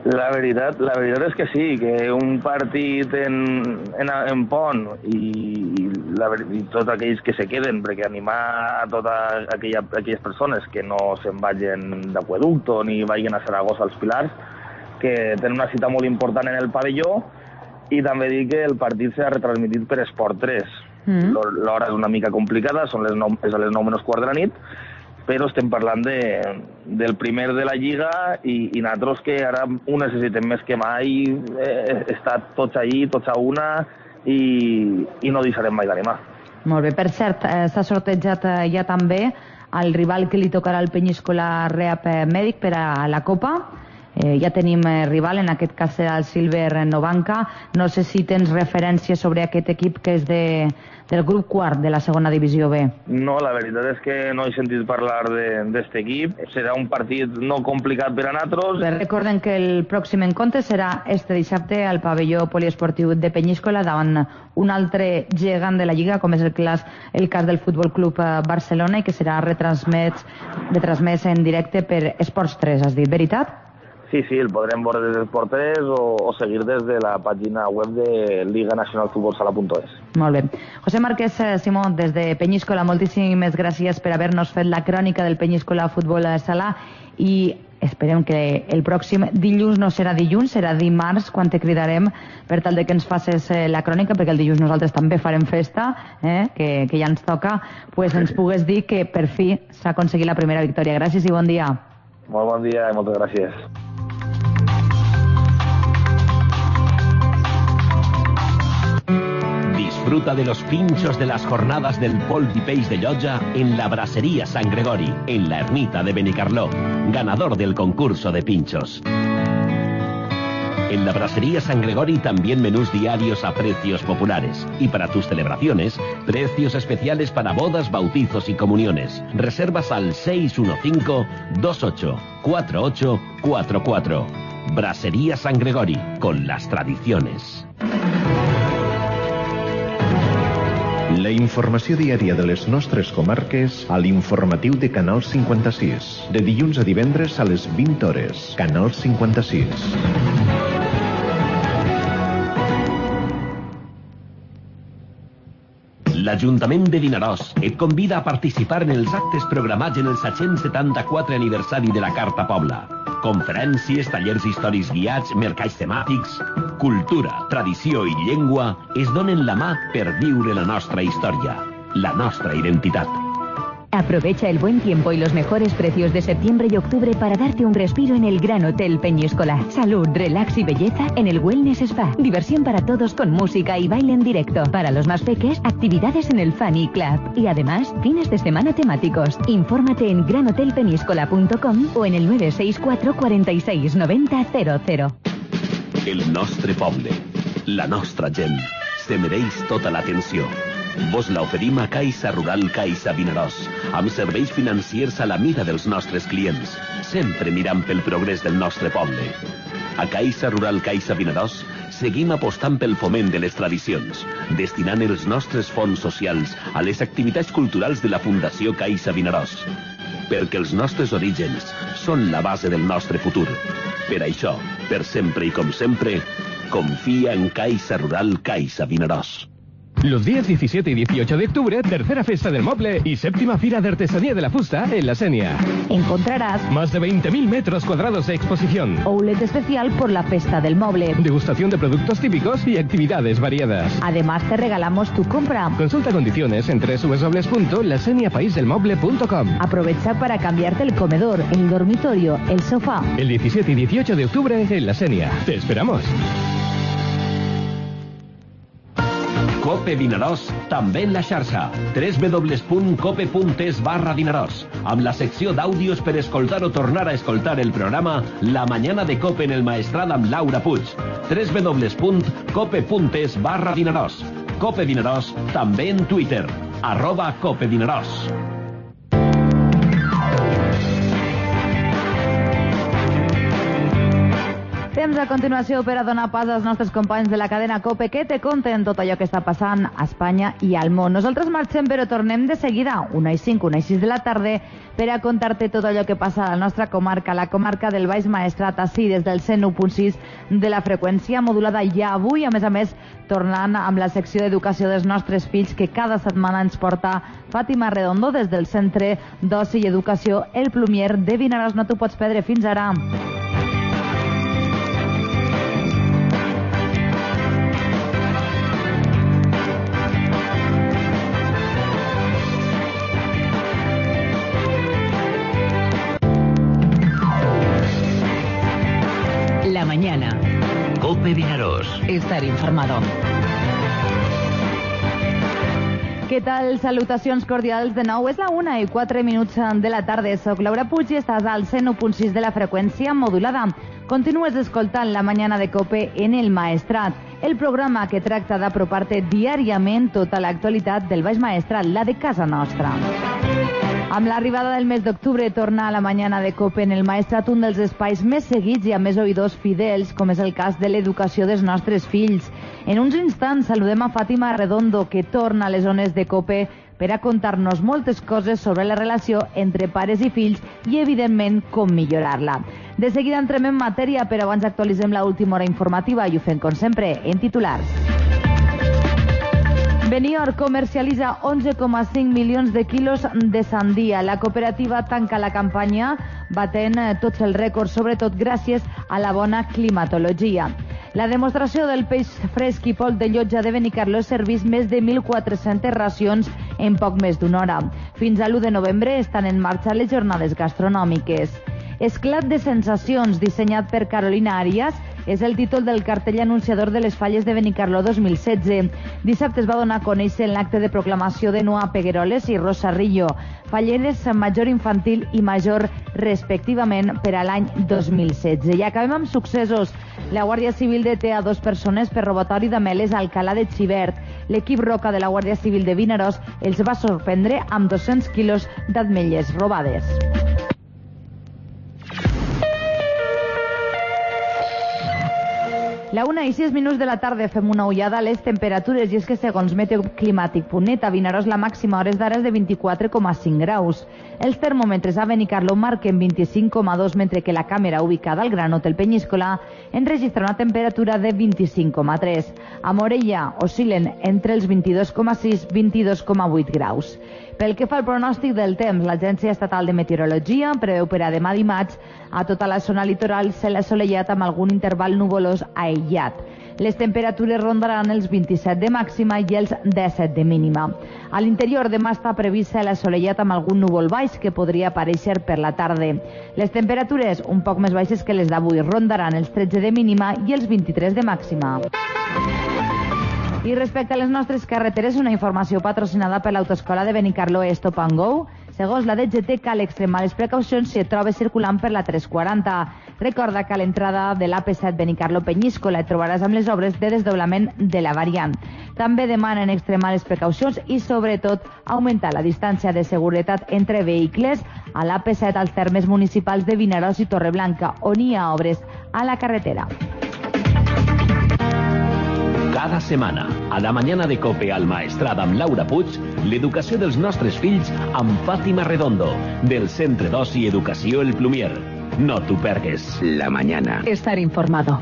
La veritat, la veritat és que sí, que un partit en, en, en pont i, i, la, i tots aquells que se queden, perquè animar a totes aquella, aquelles persones que no se'n vagin d'Aqüeducto ni vagin a Saragossa als Pilars, que tenen una cita molt important en el pavelló, i també dir que el partit s'ha retransmitit per Esport tres. Mm. L'hora és una mica complicada, són les nou, és a les nou menys quart de la nit, però estem parlant de, del primer de la Lliga i, i nosaltres que ara ho necessitem més que mai, eh, estar tots allí, tots a una, i, i no deixarem mai d'animar. Molt bé, per cert, eh, s'ha sortejat eh, ja també el rival que li tocarà al Penyíscola Reap Mèdic per a la Copa. Eh, ja tenim eh, rival, en aquest cas serà el Silver Novanca. No sé si tens referència sobre aquest equip que és de, del grup quart de la segona divisió B. No, la veritat és que no he sentit parlar d'aquest equip. Serà un partit no complicat per a nosaltres. Recorden que el pròxim encontre serà este dissabte al pavelló poliesportiu de Penyíscola davant un altre gegant de la Lliga, com és el cas, el cas del Futbol Club Barcelona, i que serà retransmès, retransmès en directe per Esports tres, has dit, veritat? Sí, sí, el podrem veure des d'Esport tres o, o seguir des de la pàgina web de liga nacional futbol sala punt es. Molt bé. José Márquez Simó, des de Penyíscola, moltíssimes gràcies per haver-nos fet la crònica del Penyíscola Futbol Sala, i esperem que el pròxim dilluns no serà dilluns, serà dimarts quan te cridarem per tal de que ens facis la crònica, perquè el dilluns nosaltres també farem festa, eh, que, que ja ens toca, pues ens pugues dir que per fi s'ha aconseguit la primera victòria. Gràcies i bon dia. Molt bon dia i moltes gràcies. Disfruta de los pinchos de las jornadas del Polp i Peix de Llotja en la Brasería San Gregori, en la ermita de Benicarló, ganador del concurso de pinchos. En la Brasería San Gregori también menús diarios a precios populares. Y para tus celebraciones, precios especiales para bodas, bautizos y comuniones. Reservas al seis uno cinco, dos ocho, cuatro ocho cuatro cuatro. Brasería San Gregori, con las tradiciones. La informació diària de les nostres comarques a l'informatiu de Canal cinquanta-sis. De dilluns a divendres a les vint hores. Canal cinquanta-sis. L'Ajuntament de Vinaròs et convida a participar en els actes programats en el set-cents setanta-quatre aniversari de la Carta Pobla. Conferències, tallers històrics guiats, mercats temàtics... Cultura, tradició i llengua es donen la mà per viure la nostra història, la nostra identitat. Aprovecha el buen tiempo y los mejores precios de septiembre y octubre para darte un respiro en el Gran Hotel Peñíscola. Salud, relax y belleza en el Wellness Spa. Diversión para todos con música y baile en directo. Para los más peques, actividades en el Funny Club. Y además, fines de semana temáticos. Infórmate en gran hotel peñíscola punto com o en el nueve seis cuatro, cuarenta y seis, noventa, cero cero. El nostre poble, la nostra gent, se mereix tota l'atenció. Vos l'oferim a Caixa Rural Caixa Vinaròs, amb serveis financiers a la mida dels nostres clients, sempre mirant pel progrés del nostre poble. A Caixa Rural Caixa Vinaròs seguim apostant pel foment de les tradicions, destinant els nostres fons socials a les activitats culturals de la Fundació Caixa Vinaròs, perquè els nostres orígens són la base del nostre futur. Per això, per sempre i com sempre, confia en Caixa Rural Caixa Vinaròs. Los días diecisiete y dieciocho de octubre, tercera Festa del Moble y séptima Fira de Artesanía de la Fusta en La Sénia. Encontrarás más de veinte mil metros cuadrados de exposición. Outlet especial por la Festa del Moble. Degustación de productos típicos y actividades variadas. Además, te regalamos tu compra. Consulta condiciones en doble u doble u doble u punto la senia país del moble punto com. Aprovecha para cambiarte el comedor, el dormitorio, el sofá. El diecisiete y dieciocho de octubre en La Sénia. Te esperamos. Cope Vinaròs, també en la xarxa. doble u doble u doble u punt cope punt es barra Vinaròs, amb la secció d'àudios per escoltar o tornar a escoltar el programa La Mañana de Cope en el Maestrat amb Laura Puig. doble u doble u doble u punt cope punt es barra Vinaròs. Cope Vinaròs, també en Twitter, arroba Cope Vinaròs. Temps temps a continuació per a donar pas als nostres companys de la cadena COPE que te conten tot allò que està passant a Espanya i al món. Nosaltres marxem però tornem de seguida, una i cinc, una i sis de la tarda, per a contar-te tot allò que passa a la nostra comarca, la comarca del Baix Maestrat, així des del cent u punt sis de la freqüència modulada. Ja avui, a més a més, tornant amb la secció d'educació dels nostres fills que cada setmana ens porta Fàtima Redondo des del Centre d'Oci i Educació El Plumier de Vinaròs. No t'ho pots perdre. Fins ara. La mañana. COPE Vinaròs. Estar informado. Què tal? Salutacions cordials de nou. És la una i quatre minuts de la tarda. Soc Laura Puig i estàs al cent u punt sis de la freqüència modulada. Continues escoltant la mañana de COPE en el Maestrat, el programa que tracta d'apropar-te diàriament tota l'actualitat del Baix Maestrat, la de casa nostra. Amb l'arribada del mes d'octubre torna a la mañana de COPE en el Maestrat un dels espais més seguits i amb més oïdors fidels, com és el cas de l'educació dels nostres fills. En uns instants saludem a Fàtima Redondo, que torna a les zones de COPE per a contar-nos moltes coses sobre la relació entre pares i fills i, evidentment, com millorar-la. De seguida entrem en matèria, però abans actualitzem l'última hora informativa i ho fem, com sempre, en titulars. Benior comercialitza onze coma cinc milions de quilos de sandia. La cooperativa tanca la campanya batent tots els rècords, sobretot gràcies a la bona climatologia. La demostració del peix fresc i poll de Llotja de Benicarló serveix més de mil quatre-centes racions en poc més d'una hora. Fins a l'u de novembre estan en marxa les jornades gastronòmiques. Esclat de sensacions, dissenyat per Carolina Arias, és el títol del cartell anunciador de les Falles de Benicarló dos mil setze. Dissabte es va donar a conèixer en l'acte de proclamació de Noa Pegueroles i Rosa Rillo, falleres major infantil i major respectivament per a l'any dos mil setze. I acabem amb successos. La Guàrdia Civil deté a dos persones per robatori d'ameles a Alcalà de Xivert. L'equip Roca de la Guàrdia Civil de Vinaròs els va sorprendre amb dos-cents quilos d'ametlles robades. La una i sis minuts de la tarda fem una ullada a les temperatures i és que segons Meteoclimàtic punt net a Vinaròs la màxima a hores d'ara és de vint-i-quatre coma cinc graus. Els termòmetres a Benicarló marquen vint-i-cinc coma dos mentre que la càmera ubicada al Gran Hotel Penyíscola enregistra una temperatura de vint-i-cinc coma tres. A Morella oscil·len entre els vint-i-dos coma sis i vint-i-dos coma vuit graus. Pel que fa al pronòstic del temps, l'Agència Estatal de Meteorologia preveu per a demà dimarts a tota la zona litoral cel assolellat amb algun interval nuvolós aïllat. Les temperatures rondaran els vint-i-set de màxima i els disset de mínima. A l'interior demà està previst cel assolellat amb algun núvol baix que podria aparèixer per la tarda. Les temperatures un poc més baixes que les d'avui rondaran els tretze de mínima i els vint-i-tres de màxima. I respecte a les nostres carreteres, una informació patrocinada per l'Autoescola de Benicarló Stop and Go. Segons la D G T, cal extremar les precaucions si et trobes circulant per la tres quaranta. Recorda que a l'entrada de l'A P set Benicarló Penyíscola et trobaràs amb les obres de desdoblament de la variant. També demanen extremar les precaucions i, sobretot, augmentar la distància de seguretat entre vehicles a l'A P set als termes municipals de Vinaròs i Torreblanca, on hi ha obres a la carretera. Cada setmana, a la mañana de COPE al Maestrat amb Laura Puig, l'educació dels nostres fills amb Fàtima Redondo, del Centre d'Oci i Educació El Plumier. No t'ho pergues. La mañana. Estar informado.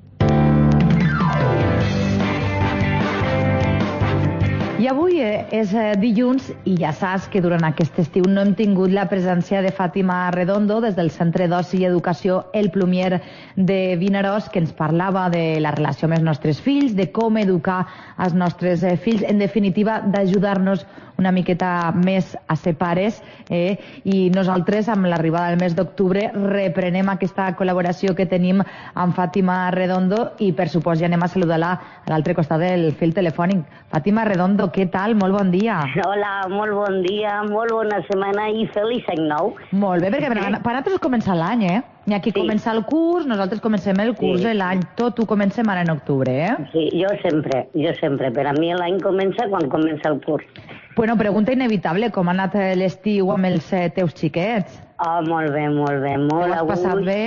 I avui és dilluns i ja saps que durant aquest estiu no hem tingut la presència de Fàtima Redondo des del Centre d'Oci i Educació El Plumier de Vinaròs, que ens parlava de la relació amb els nostres fills, de com educar els nostres fills, en definitiva d'ajudar-nos una miqueta més a ser pares, eh? I nosaltres, amb l'arribada del mes d'octubre, reprenem aquesta col·laboració que tenim amb Fàtima Redondo i, per supost, ja anem a saludar-la a l'altre costat del fil telefònic. Fàtima Redondo, què tal? Molt bon dia. Hola, molt bon dia, molt bona setmana i feliç any nou. Molt bé, perquè per nosaltres comença l'any, eh? I aquí sí. Comença el curs, nosaltres comencem el curs sí. de l'any, tot ho comencem ara en octubre, eh? Sí, jo sempre, jo sempre. Per a mi l'any comença quan comença el curs. Bueno, pregunta inevitable, com ha anat l'estiu amb els teus xiquets? Oh, molt bé, molt bé. Molt ho has passat bé?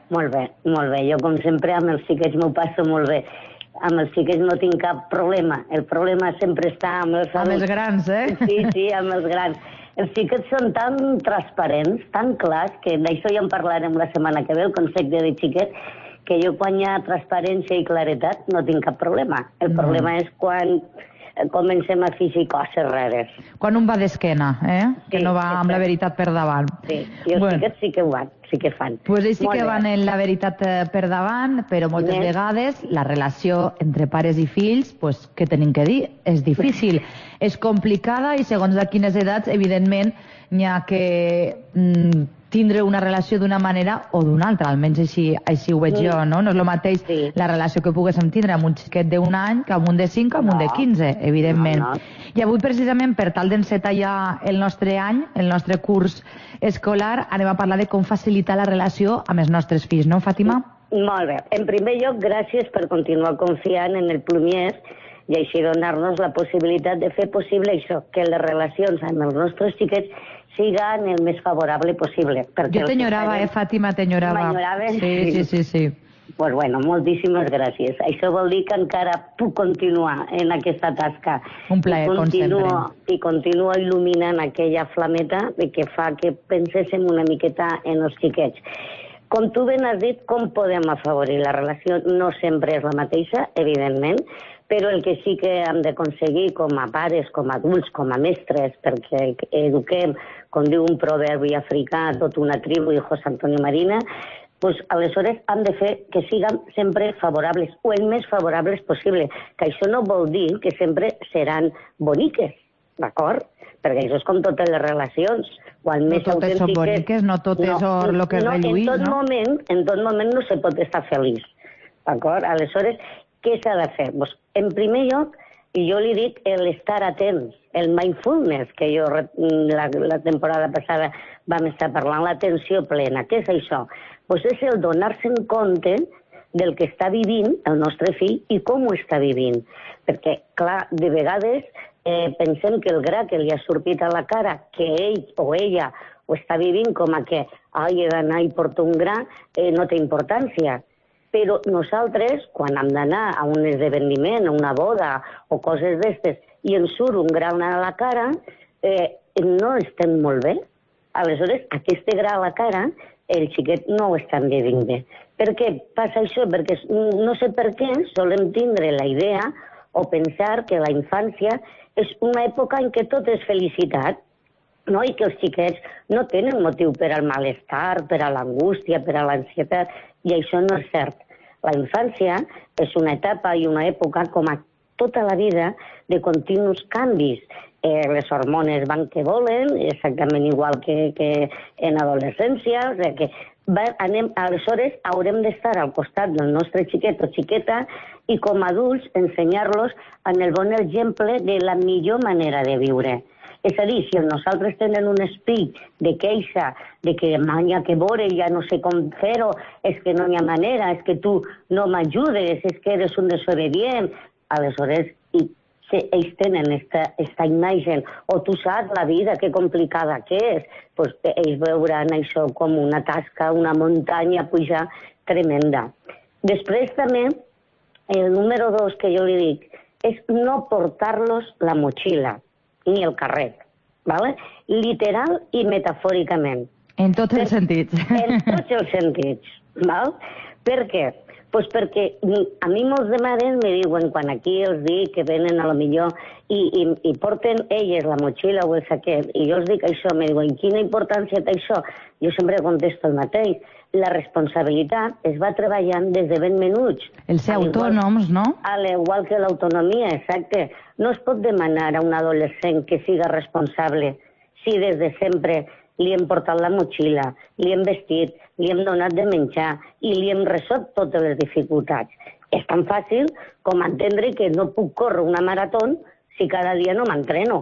Molt bé, molt bé. Jo, com sempre, amb els xiquets m'ho passo molt bé. Amb els xiquets no tinc cap problema. El problema sempre està amb els adults. Amb els grans, eh? Sí, sí, amb els grans. Els xiquets són tan transparents, tan clars, que d'això ja en parlarem la setmana que ve, el concepte de xiquet, que jo quan hi ha transparència i claretat no tinc cap problema. El No. problema és quan comencem a fer coses rares. Quan un va d'esquena, eh? Que Sí, no va amb la exacte. veritat per davant. Sí, i els Bueno. xiquets sí que ho van, sí que fan. Pues ells sí Molt que bé. van en la veritat eh, per davant, però moltes Més. vegades la relació entre pares i fills, pues, què tenim que dir? És difícil, és complicada i segons a quines edats, evidentment, n'hi ha que mm, tindre una relació d'una manera o d'una altra, almenys així, així ho veig Mm. jo, no? No és el mateix Sí. la relació que poguéssim tindre amb un xiquet d'un any que amb un de cinc o amb un de No. quinze, evidentment. No, no. I avui, precisament, per tal d'encetar ja el nostre any, el nostre curs escolar, anem a parlar de com facilitar la relació amb els nostres fills, no, Fàtima? Molt bé. En primer lloc, gràcies per continuar confiant en el Plumiers i així donar-nos la possibilitat de fer possible això, que les relacions amb els nostres xiquets siguin el més favorable possible. Jo t'enyorava, eh, Fàtima, t'enyorava. M'enyoraves? Sí, sí, sí, sí. Pues bueno, moltíssimes gràcies. Això vol dir que encara puc continuar en aquesta tasca. Un plaer, I com continuo, sempre. I continuo il·luminant aquella flameta de que fa que penséssim una miqueta en els xiquets. Com tu ben has dit, com podem afavorir la relació? No sempre és la mateixa, evidentment, però el que sí que hem d'aconseguir com a pares, com a adults, com a mestres, perquè eduquem, com diu un proverbi africà, tota una tribu, i José Antonio Marina, pues, aleshores hem de fer que siguin sempre favorables, o el més favorables possible, que això no vol dir que sempre seran boniques, d'acord? Perquè això és com totes les relacions. Quan No més totes són autèntiques- boniques, no tot és or lo que no, reluïx, en tot no? Moment, en tot moment no se pot estar feliç, d'acord? Aleshores, què s'ha de fer? Pues, en primer lloc, i jo li dic el estar atents, el mindfulness, que jo la, la temporada passada vam estar parlant, l'atenció plena. Què és això? Pues és el donar-se en compte del que està vivint el nostre fill i com ho està vivint. Perquè, clar, de vegades eh, pensem que el gra que li ha sortit a la cara, que ell o ella ho està vivint com a que ai, he d'anar i porto un gra, eh, no té importància. Però nosaltres, quan hem d'anar a un esdeveniment, a una boda o coses d'estes, i ens surt un gra a la cara, eh, no estem molt bé. Aleshores, aquest gra a la cara, el xiquet no ho està vivint bé. Per què passa això? Perquè no sé per què solem tindre la idea o pensar que la infància és una època en què tot és felicitat, no? I que els xiquets no tenen motiu per al malestar, per a l'angústia, per a l'ansietat, i això no és cert. La infància és una etapa i una època, com a tota la vida, de continus canvis. Eh, les hormones van que volen, exactament igual que, que en adolescència, o sigui que va, anem, aleshores haurem d'estar al costat del nostre xiquet o xiqueta i com a adults ensenyar-los en el bon exemple de la millor manera de viure. És a dir, si nosaltres tenen un esperit de queixa, de que m'ha que veure, ja no sé com fer-ho, és que no hi ha manera, és que tu no m'ajudes, és que eres un desobedient, aleshores i si ells tenen esta, esta imatge, o tu saps la vida, que complicada que és, doncs ells veuran això com una tasca, una muntanya a pujar tremenda. Després també, el número dos que jo li dic, és no portar-los la motxilla, ni el carret, ¿vale? Literal i metafòricament. En tots els sentits. En tots els sentits, val? Per què? Pues perquè a mi molts de mares me diuen, quan aquí els dic que venen a lo millor i, i, i porten elles la motxilla o el saquet, i jo els dic això, me diuen, quina importància té això? Jo sempre contesto el mateix. La responsabilitat es va treballant des de ben menuts. El ser autònoms, no? Al igual que l'autonomia, exacte. No es pot demanar a un adolescent que siga responsable si des de sempre li hem portat la motxilla, li hem vestit, li hem donat de menjar i li hem resolt totes les dificultats. És tan fàcil com entendre que no puc córrer una marató si cada dia no m'entreno.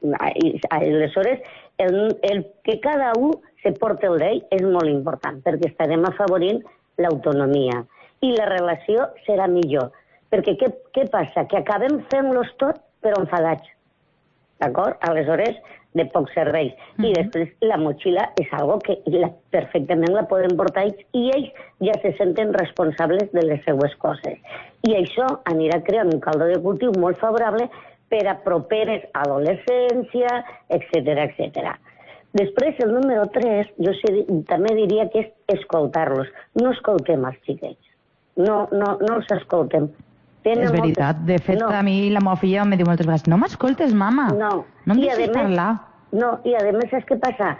Aleshores, el, el que cada un se porta el d'ell és molt important, perquè estarem afavorint l'autonomia. I la relació serà millor. Perquè què, què passa? Que acabem fent-los tot, però enfadats. D'acord? Aleshores, de pocs serveis. Uh -huh. I després la motxilla és algo que la, perfectament la poden portar ells i ells ja se senten responsables de les seues coses. I això anirà creant un caldo de cultiu molt favorable per a properes adolescència, etcètera, etcètera. Després, el número tres, jo sé, també diria que és escoltar-los. No escoltem els xiquets. No, no, no els escoltem. Tenen és veritat. moltes... De fet, no. A mi la meva filla em diu moltes vegades no m'escoltes, mama. No. No em I deixes més, parlar. No, i a més, saps què passa?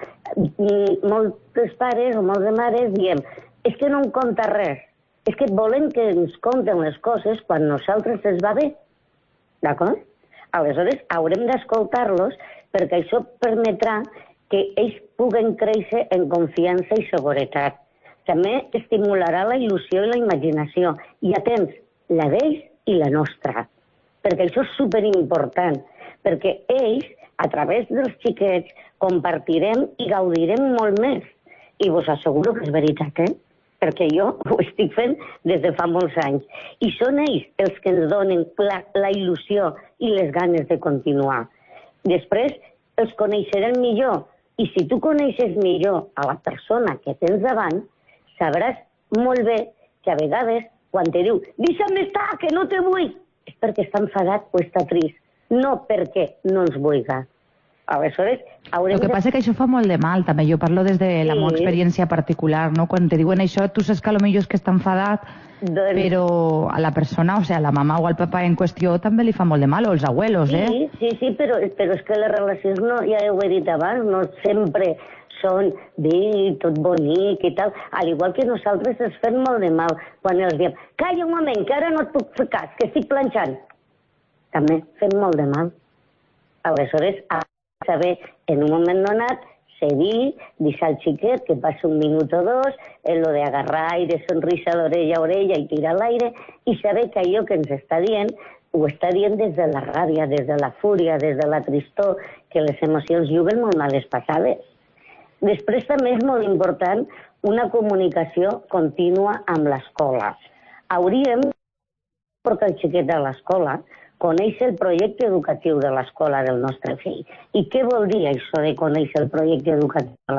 Moltes pares o moltes mares diem és que no em conta res. És que volem que ens conten les coses quan nosaltres els va bé. D'acord? Aleshores, haurem d'escoltar-los perquè això permetrà que ells puguen créixer en confiança i seguretat. També estimularà la il·lusió i la imaginació. I atents, la d'ells i la nostra. Perquè això és superimportant. Perquè ells, a través dels xiquets, compartirem i gaudirem molt més. I vos asseguro que és veritat, eh? Perquè jo ho estic fent des de fa molts anys. I són ells els que ens donen la, la il·lusió i les ganes de continuar. Després, els coneixerem millor. I si tu coneixes millor a la persona que tens davant, sabràs molt bé que a vegades, quan te diu deixa'm estar, que no te vull, és perquè està enfadat o està trist, no perquè no ens vulga. Aleshores, haurem El que de... passa és que això fa molt de mal, també. Jo parlo des de la meva experiència particular, no? Quan te diuen això, tu saps que potser és que està enfadat, doncs... però a la persona, o sigui, a la mama o al papa en qüestió també li fa molt de mal, o els abuelos, eh? Sí, sí, sí, però, però és que les relacions, no, ja ho he dit abans, no sempre són bé, tot bonic i tal. Al igual que nosaltres ens fem molt de mal quan els diem calla un moment, que ara no et puc fer cas, que estic planxant. També fem molt de mal. Aleshores, a saber, en un moment donat, cedir, deixar el xiquet que passi un minut o dos, en lo de agarrar aire, sonrisa d'orella a orella i tirar l'aire, i saber que allò que ens està dient ho està dient des de la ràbia, des de la fúria, des de la tristor, que les emocions juguen molt males passades. Després també és molt important una comunicació contínua amb l'escola. Hauríem de portar el xiquet a l'escola, conèixer el projecte educatiu de l'escola del nostre fill. I què vol dir això de conèixer el projecte educatiu de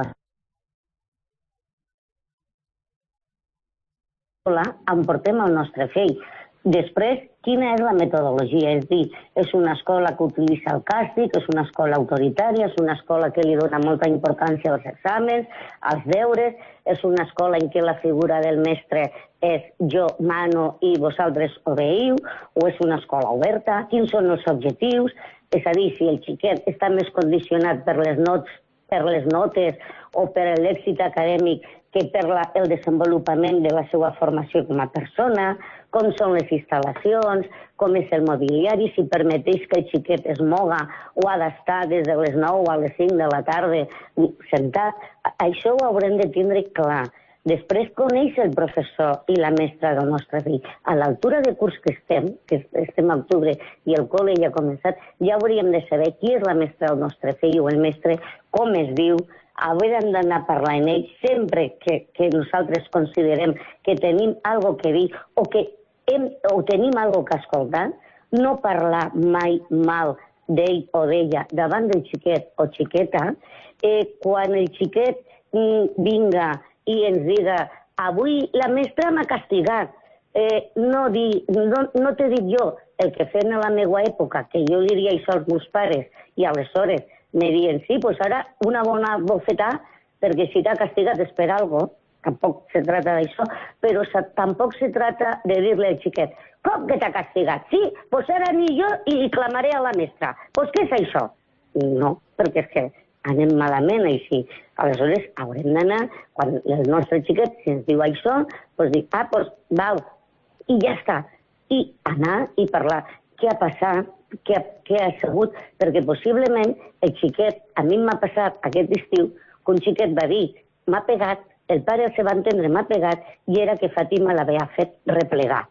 l'escola? On portem el nostre fill. Després, quina és la metodologia? És dir, és una escola que utilitza el càstig, és una escola autoritària, és una escola que li dona molta importància als exàmens, als deures, és una escola en què la figura del mestre és jo mano i vosaltres obeiu, o és una escola oberta? Quins són els objectius? És a dir, si el xiquet està més condicionat per les notes, per les notes o per l'èxit acadèmic que per la, el desenvolupament de la seva formació com a persona, com són les instal·lacions, com és el mobiliari, si permeteix que el xiquet es moga o ha d'estar des de les nou a les cinc de la tarda sentat. Això ho haurem de tindre clar. Després coneix el professor i la mestra del nostre fill. A l'altura de curs que estem, que estem a octubre i el col·le ja ha començat, ja hauríem de saber qui és la mestra del nostre fill o el mestre, com es diu, haurem d'anar a parlar amb ell sempre que, que nosaltres considerem que tenim algo que dir o que hem, o tenim algo que escoltar, no parlar mai mal d'ell o d'ella davant del xiquet o xiqueta. Eh, quan el xiquet mm, vinga i ens diga avui la mestra m'ha castigat, eh, no, di, no, no t'he dit jo el que fem a la meva època, que jo diria això als meus pares, i aleshores me diuen, sí, pues ara una bona bofetada, perquè si t'ha castigat és per algo, tampoc se trata d'això, però tampoc se trata de dir-li al xiquet, com que t'ha castigat? Sí, pues ara ni jo i li clamaré a la mestra. Pues què és això? No, perquè és que anem malament així. Aleshores haurem d'anar, quan el nostre xiquet si ens diu això, pues dir, ah, pues val, i ja està. I anar i parlar. Què ha passat? Què, què ha sigut? Perquè possiblement el xiquet, a mi m'ha passat aquest estiu, que un xiquet va dir, m'ha pegat, el pare se va entendre, m'ha pegat, i era que Fàtima l'havia fet replegar.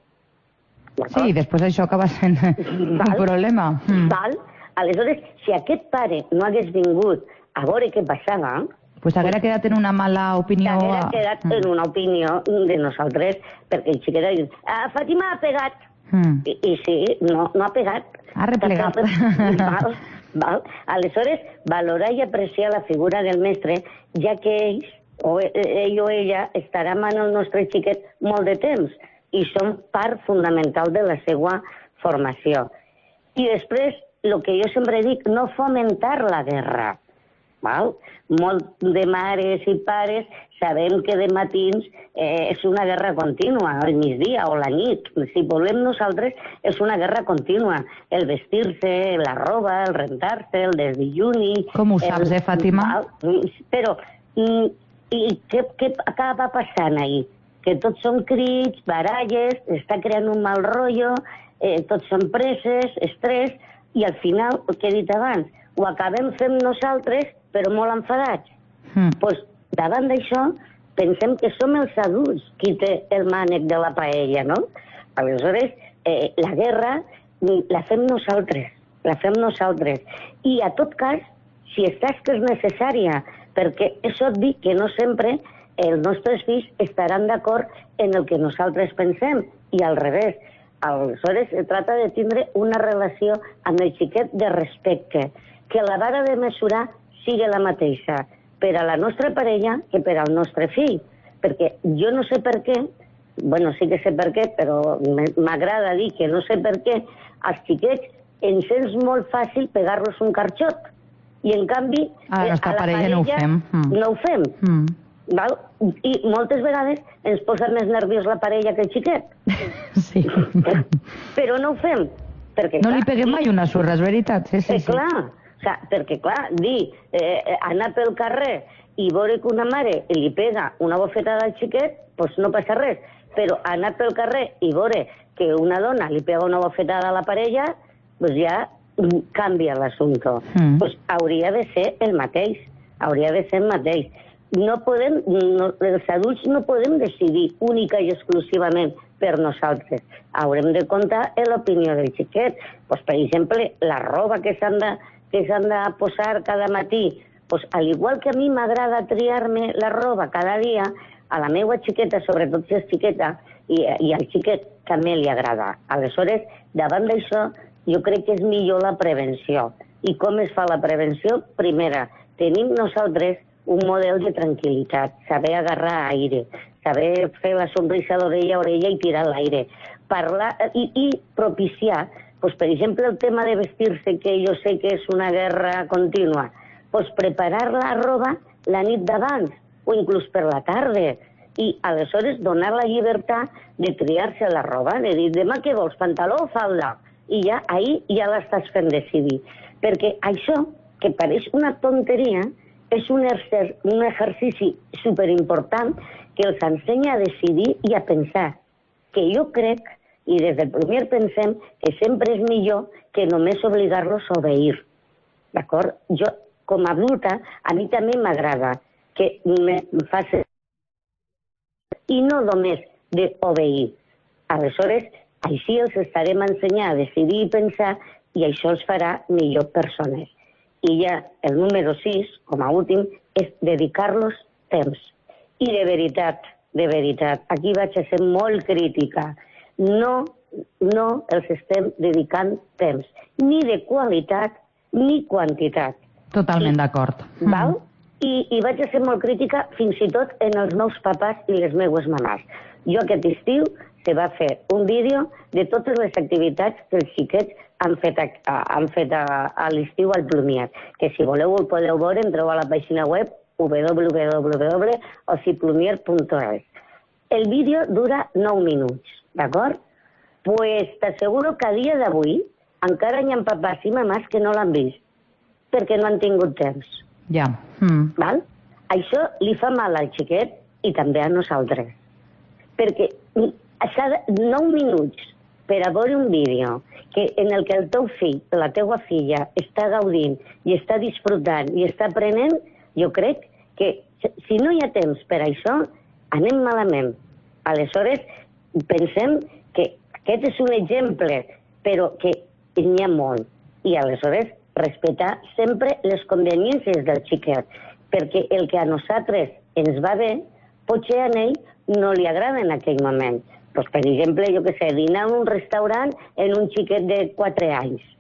Sí, després això acaba sent un problema. Val? Aleshores, si aquest pare no hagués vingut a veure què passava... Pues haguera quedat en una mala opinió... Haguera quedat en una opinió de nosaltres, perquè el xiquet ha dit, ah, Fàtima ha pegat. Mm. I, I sí, no, no ha pegat. Ha replegat. Val? Aleshores, valorar i apreciar la figura del mestre, ja que ells, o ell o ella, estarà amb el nostre xiquet molt de temps i són part fundamental de la seva formació. I després, el que jo sempre dic, no fomentar la guerra. Val? Molt de mares i pares sabem que de matins eh, és una guerra contínua, al migdia o la nit. Si volem nosaltres, és una guerra contínua. El vestir-se, la roba, el rentar-se, el desdijuni... Com ho saps, el... eh, Fàtima? Però, i què, què acaba passant ahir? Que tots són crits, baralles, està creant un mal rotllo, eh, tots són preses, estrès, i al final, el que he dit abans, ho acabem fent nosaltres, però molt enfadats. Mm. Pues, davant d'això, pensem que som els adults qui té el mànec de la paella, no? Aleshores, eh, la guerra la fem nosaltres, la fem nosaltres. I, a tot cas, si estàs que és necessària, perquè és obvi que no sempre els nostres fills estaran d'acord en el que nosaltres pensem, i al revés. Aleshores, es tracta de tindre una relació amb el xiquet de respecte, que la vara de mesurar sigui la mateixa per a la nostra parella que per al nostre fill. Perquè jo no sé per què, bueno, sí que sé per què, però m'agrada dir que no sé per què, als xiquets ens és molt fàcil pegar-los un carxot. I, en canvi, a la nostra parella no ho fem. Mm. No ho fem. Mm. Val? I moltes vegades ens posa més nerviós la parella que el xiquet. Sí. Però no ho fem. Perquè, no clar, li peguem mai una sorra, és veritat. Sí, sí, eh, sí. Clar, o sea, perquè, clar, dir, eh, anar pel carrer i veure que una mare li pega una bofetada al xiquet, doncs no passa res. Però anar pel carrer i veure que una dona li pega una bofetada a la parella, doncs ja canvia l'assumpte. Mm. Pues hauria de ser el mateix. Hauria de ser el mateix. No podem, no, els adults no podem decidir única i exclusivament per nosaltres. Haurem de comptar en l'opinió del xiquet. Pues, per exemple, la roba que s'han de, que s'han de posar cada matí. Pues, al igual que a mi m'agrada triar-me la roba cada dia, a la meva xiqueta, sobretot si és xiqueta, i, i al xiquet també li agrada. Aleshores, davant d'això, jo crec que és millor la prevenció. I com es fa la prevenció? Primera, tenim nosaltres un model de tranquil·litat, saber agarrar aire, saber fer la sonrisa d'orella a orella i tirar l'aire, parlar i, i propiciar, pues, per exemple, el tema de vestir-se, que jo sé que és una guerra contínua, pues, preparar la roba la nit d'abans, o inclús per la tarda, i aleshores donar la llibertat de triar-se la roba, de dir, demà què vols, pantaló o falda? I ja, ahir ja l'estàs fent decidir. Perquè això, que pareix una tonteria, és un, exer un exercici superimportant que els ensenya a decidir i a pensar. Que jo crec, i des del primer pensem, que sempre és millor que només obligar-los a obeir. D'acord? Jo, com a adulta, a mi també m'agrada que me faci i no només d'obeir. Aleshores, així els estarem ensenyant a decidir i pensar i això els farà millor persones. I ja el número sis, com a últim, és dedicar-los temps. I de veritat, de veritat, aquí vaig a ser molt crítica. No, no els estem dedicant temps, ni de qualitat ni quantitat. Totalment d'acord. Val? I, I vaig a ser molt crítica fins i tot en els meus papàs i les meues mamàs. Jo aquest estiu se va fer un vídeo de totes les activitats que els xiquets han fet a, han fet a, a l'estiu al Plumier, que si voleu ho podeu veure, entreu a la pàgina web w w w punt ociplumier punt es. El vídeo dura nou minuts, d'acord? Pues t'asseguro que a dia d'avui encara hi ha papàs i mamàs que no l'han vist, perquè no han tingut temps. Ja. Mm. Val? Això li fa mal al xiquet i també a nosaltres. Perquè s'ha de nou minuts per a veure un vídeo que en el que el teu fill, la teua filla, està gaudint i està disfrutant i està aprenent, jo crec que si no hi ha temps per a això, anem malament. Aleshores, pensem que aquest és un exemple, però que n'hi ha molt. I aleshores, respectar sempre les conveniències del xiquet, perquè el que a nosaltres ens va bé, potser a ell no li agrada en aquell moment. Pues, per exemple, jo què sé, dinar en un restaurant en un xiquet de quatre anys.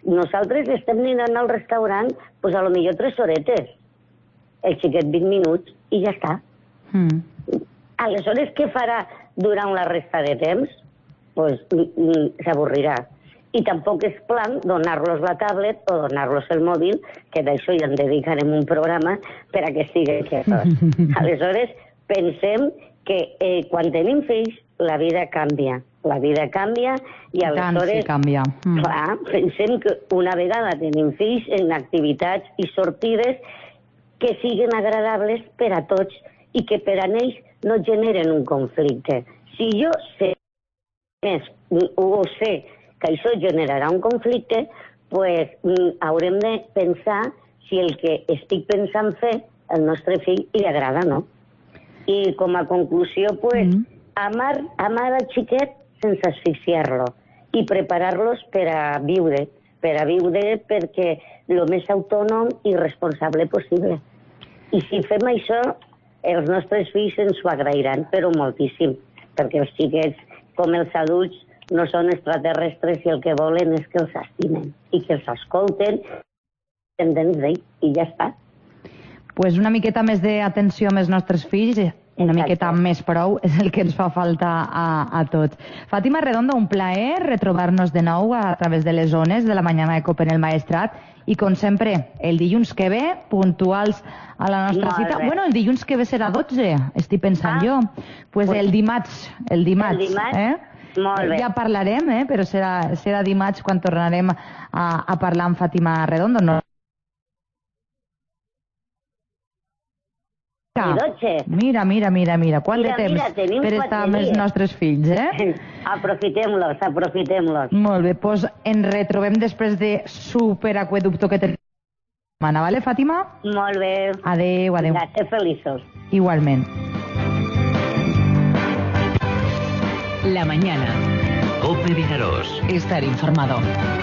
nosaltres estem anant al restaurant, pues a lo millor tres horetes, el xiquet vint minuts, i ja està. Mm. Aleshores, què farà durant la resta de temps? Pues s'avorrirà. I tampoc és plan donar-los la tablet o donar-los el mòbil, que d'això ja en dedicarem un programa per a que estiguen quietos. Aleshores, pensem que eh, quan tenim fills, la vida canvia. La vida canvia i aleshores... Tant, sí, canvia. Mm. Clar, pensem que una vegada tenim fills en activitats i sortides que siguin agradables per a tots i que per a ells no generen un conflicte. Si jo sé més o sé que això generarà un conflicte, pues, haurem de pensar si el que estic pensant fer al nostre fill li agrada o no. I com a conclusió, pues, mm. amar, amar al xiquet sense asfixiar-lo i preparar-los per a viure, per a viure perquè el més autònom i responsable possible. I si fem això, els nostres fills ens ho agrairan, però moltíssim, perquè els xiquets, com els adults, no són extraterrestres i el que volen és que els estimen i que els escolten pendents d'ell, i ja està. Pues una miqueta més d'atenció amb els nostres fills, una Exacte. miqueta més prou, és el que ens fa falta a, a tots. Fàtima Redondo, un plaer retrobar-nos de nou a través de les zones de la Mañana de Cope en el Maestrat, i com sempre, el dilluns que ve, puntuals a la nostra Molt cita. bé. Bueno, el dilluns que ve serà dotze, estic pensant Ah. jo. Pues el dimarts, el dimarts, El dimarts? eh? Molt bé. Ja parlarem, eh? Però serà, serà dimarts quan tornarem a, a parlar amb Fàtima Redondo. No? Mira, mira, mira, mira, quant Mira, de temps mira, tenim per quatre estar amb els dies. nostres fills, eh? Aprofitem-los, aprofitem-los. Molt bé, doncs ens retrobem després de superaqueducto que tenim. Mana, vale, Fàtima? Molt bé. Adéu, adéu. Gràcies, feliços. Igualment. La mañana. Cope Vinaros. Estar informado.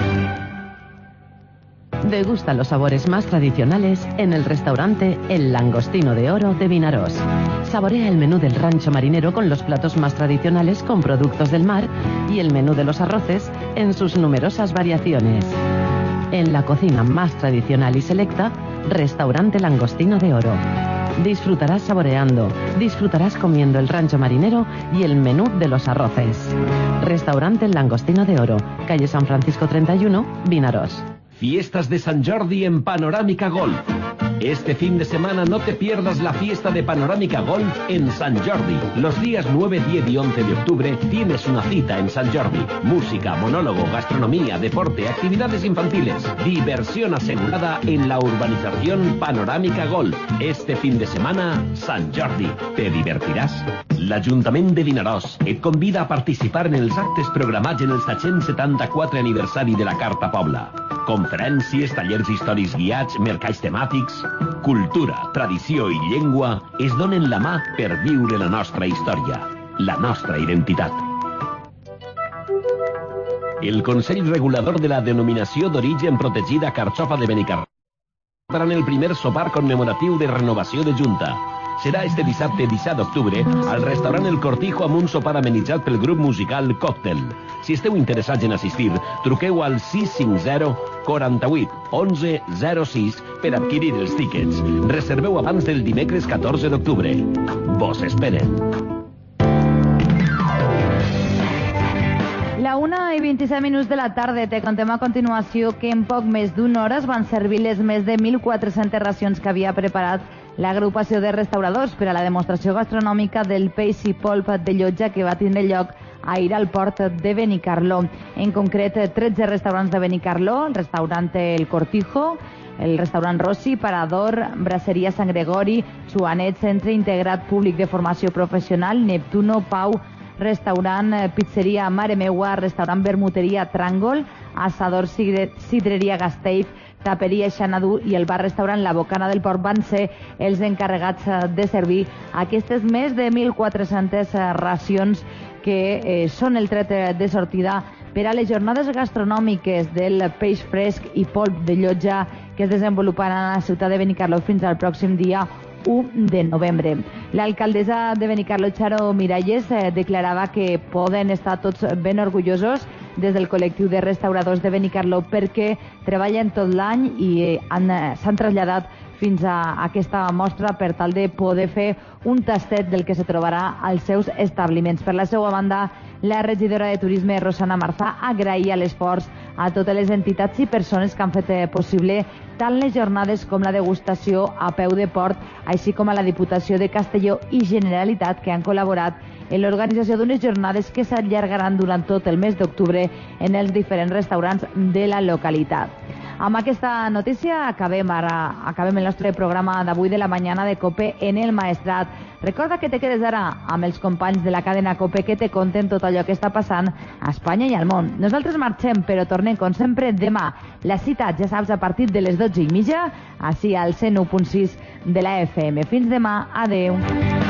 Degusta los sabores más tradicionales en el restaurante El Langostino de Oro de Vinarós. Saborea el menú del rancho marinero con los platos más tradicionales con productos del mar y el menú de los arroces en sus numerosas variaciones. En la cocina más tradicional y selecta, Restaurante Langostino de Oro. Disfrutarás saboreando, disfrutarás comiendo el rancho marinero y el menú de los arroces. Restaurante El Langostino de Oro, calle San Francisco treinta y uno, Vinarós. Fiestas de San Jordi en Panorámica Golf. Este fin de semana no te pierdas la fiesta de Panorámica Golf en San Jordi. Los días nueve, diez y once de octubre tienes una cita en San Jordi. Música, monólogo, gastronomía, deporte, actividades infantiles. Diversión asegurada en la urbanización Panorámica Golf. Este fin de semana, San Jordi. ¿Te divertiràs? L'Ajuntament de Vinaròs et convida a participar en els actes programats en el set-cents setanta-quatre aniversari de la Carta Pobla. Conferències, tallers històrics guiats, mercats temàtics... Cultura, tradició i llengua es donen la mà per viure la nostra història, la nostra identitat. El Consell Regulador de la Denominació d'Origen Protegida Carxofa de Benicarló faran el primer sopar commemoratiu de renovació de Junta. Serà este dissabte disset d'octubre al restaurant El Cortijo amb un sopar amenitzat pel grup musical Còctel. Si esteu interessats en assistir, truqueu al sis cinc zero, quaranta-vuit, onze, zero sis per adquirir els tíquets. Reserveu abans del dimecres catorze d'octubre. Vos esperen. La una i vint-i-set minuts de la tarda. Te contem a continuació que en poc més d'una hora es van servir les més de mil quatre-centes racions que havia preparat l'agrupació de restauradors per a la demostració gastronòmica del peix i polp de Llotja que va tindre lloc ahir al port de Benicarló. En concret, tretze restaurants de Benicarló, el restaurant El Cortijo, el restaurant Rossi, Parador, Brasseria Sant Gregori, Joanet, Centre Integrat Públic de Formació Professional, Neptuno, Pau, restaurant Pizzeria Mare Meua, restaurant Vermuteria Tràngol, Assador Sidreria Gasteiz, Taperia Xanadu i el bar-restaurant La Bocana del Port van ser els encarregats de servir aquestes més de mil quatre-centes racions que eh, són el tret de sortida per a les jornades gastronòmiques del peix fresc i polp de Llotja que es desenvoluparan a la ciutat de Benicarló fins al pròxim dia u de novembre. L'alcaldessa de Benicarló, Charo Miralles, eh, declarava que poden estar tots ben orgullosos des del col·lectiu de restauradors de Benicarló perquè treballen tot l'any i han, s'han traslladat fins a aquesta mostra per tal de poder fer un tastet del que se trobarà als seus establiments. Per la seva banda, la regidora de Turisme, Rosana Marzà, agraïa l'esforç a totes les entitats i persones que han fet possible tant les jornades com la degustació a peu de port, així com a la Diputació de Castelló i Generalitat, que han col·laborat en l'organització d'unes jornades que s'allargaran durant tot el mes d'octubre en els diferents restaurants de la localitat. Amb aquesta notícia acabem ara, acabem el nostre programa d'avui de la mañana de COPE en el Maestrat. Recorda que te quedes ara amb els companys de la cadena COPE que te conten tot allò que està passant a Espanya i al món. Nosaltres marxem, però tornem, com sempre, demà. La cita, ja saps, a partir de les dotze i mitja, així al cent u punt sis de la F M. Fins demà. Adeu.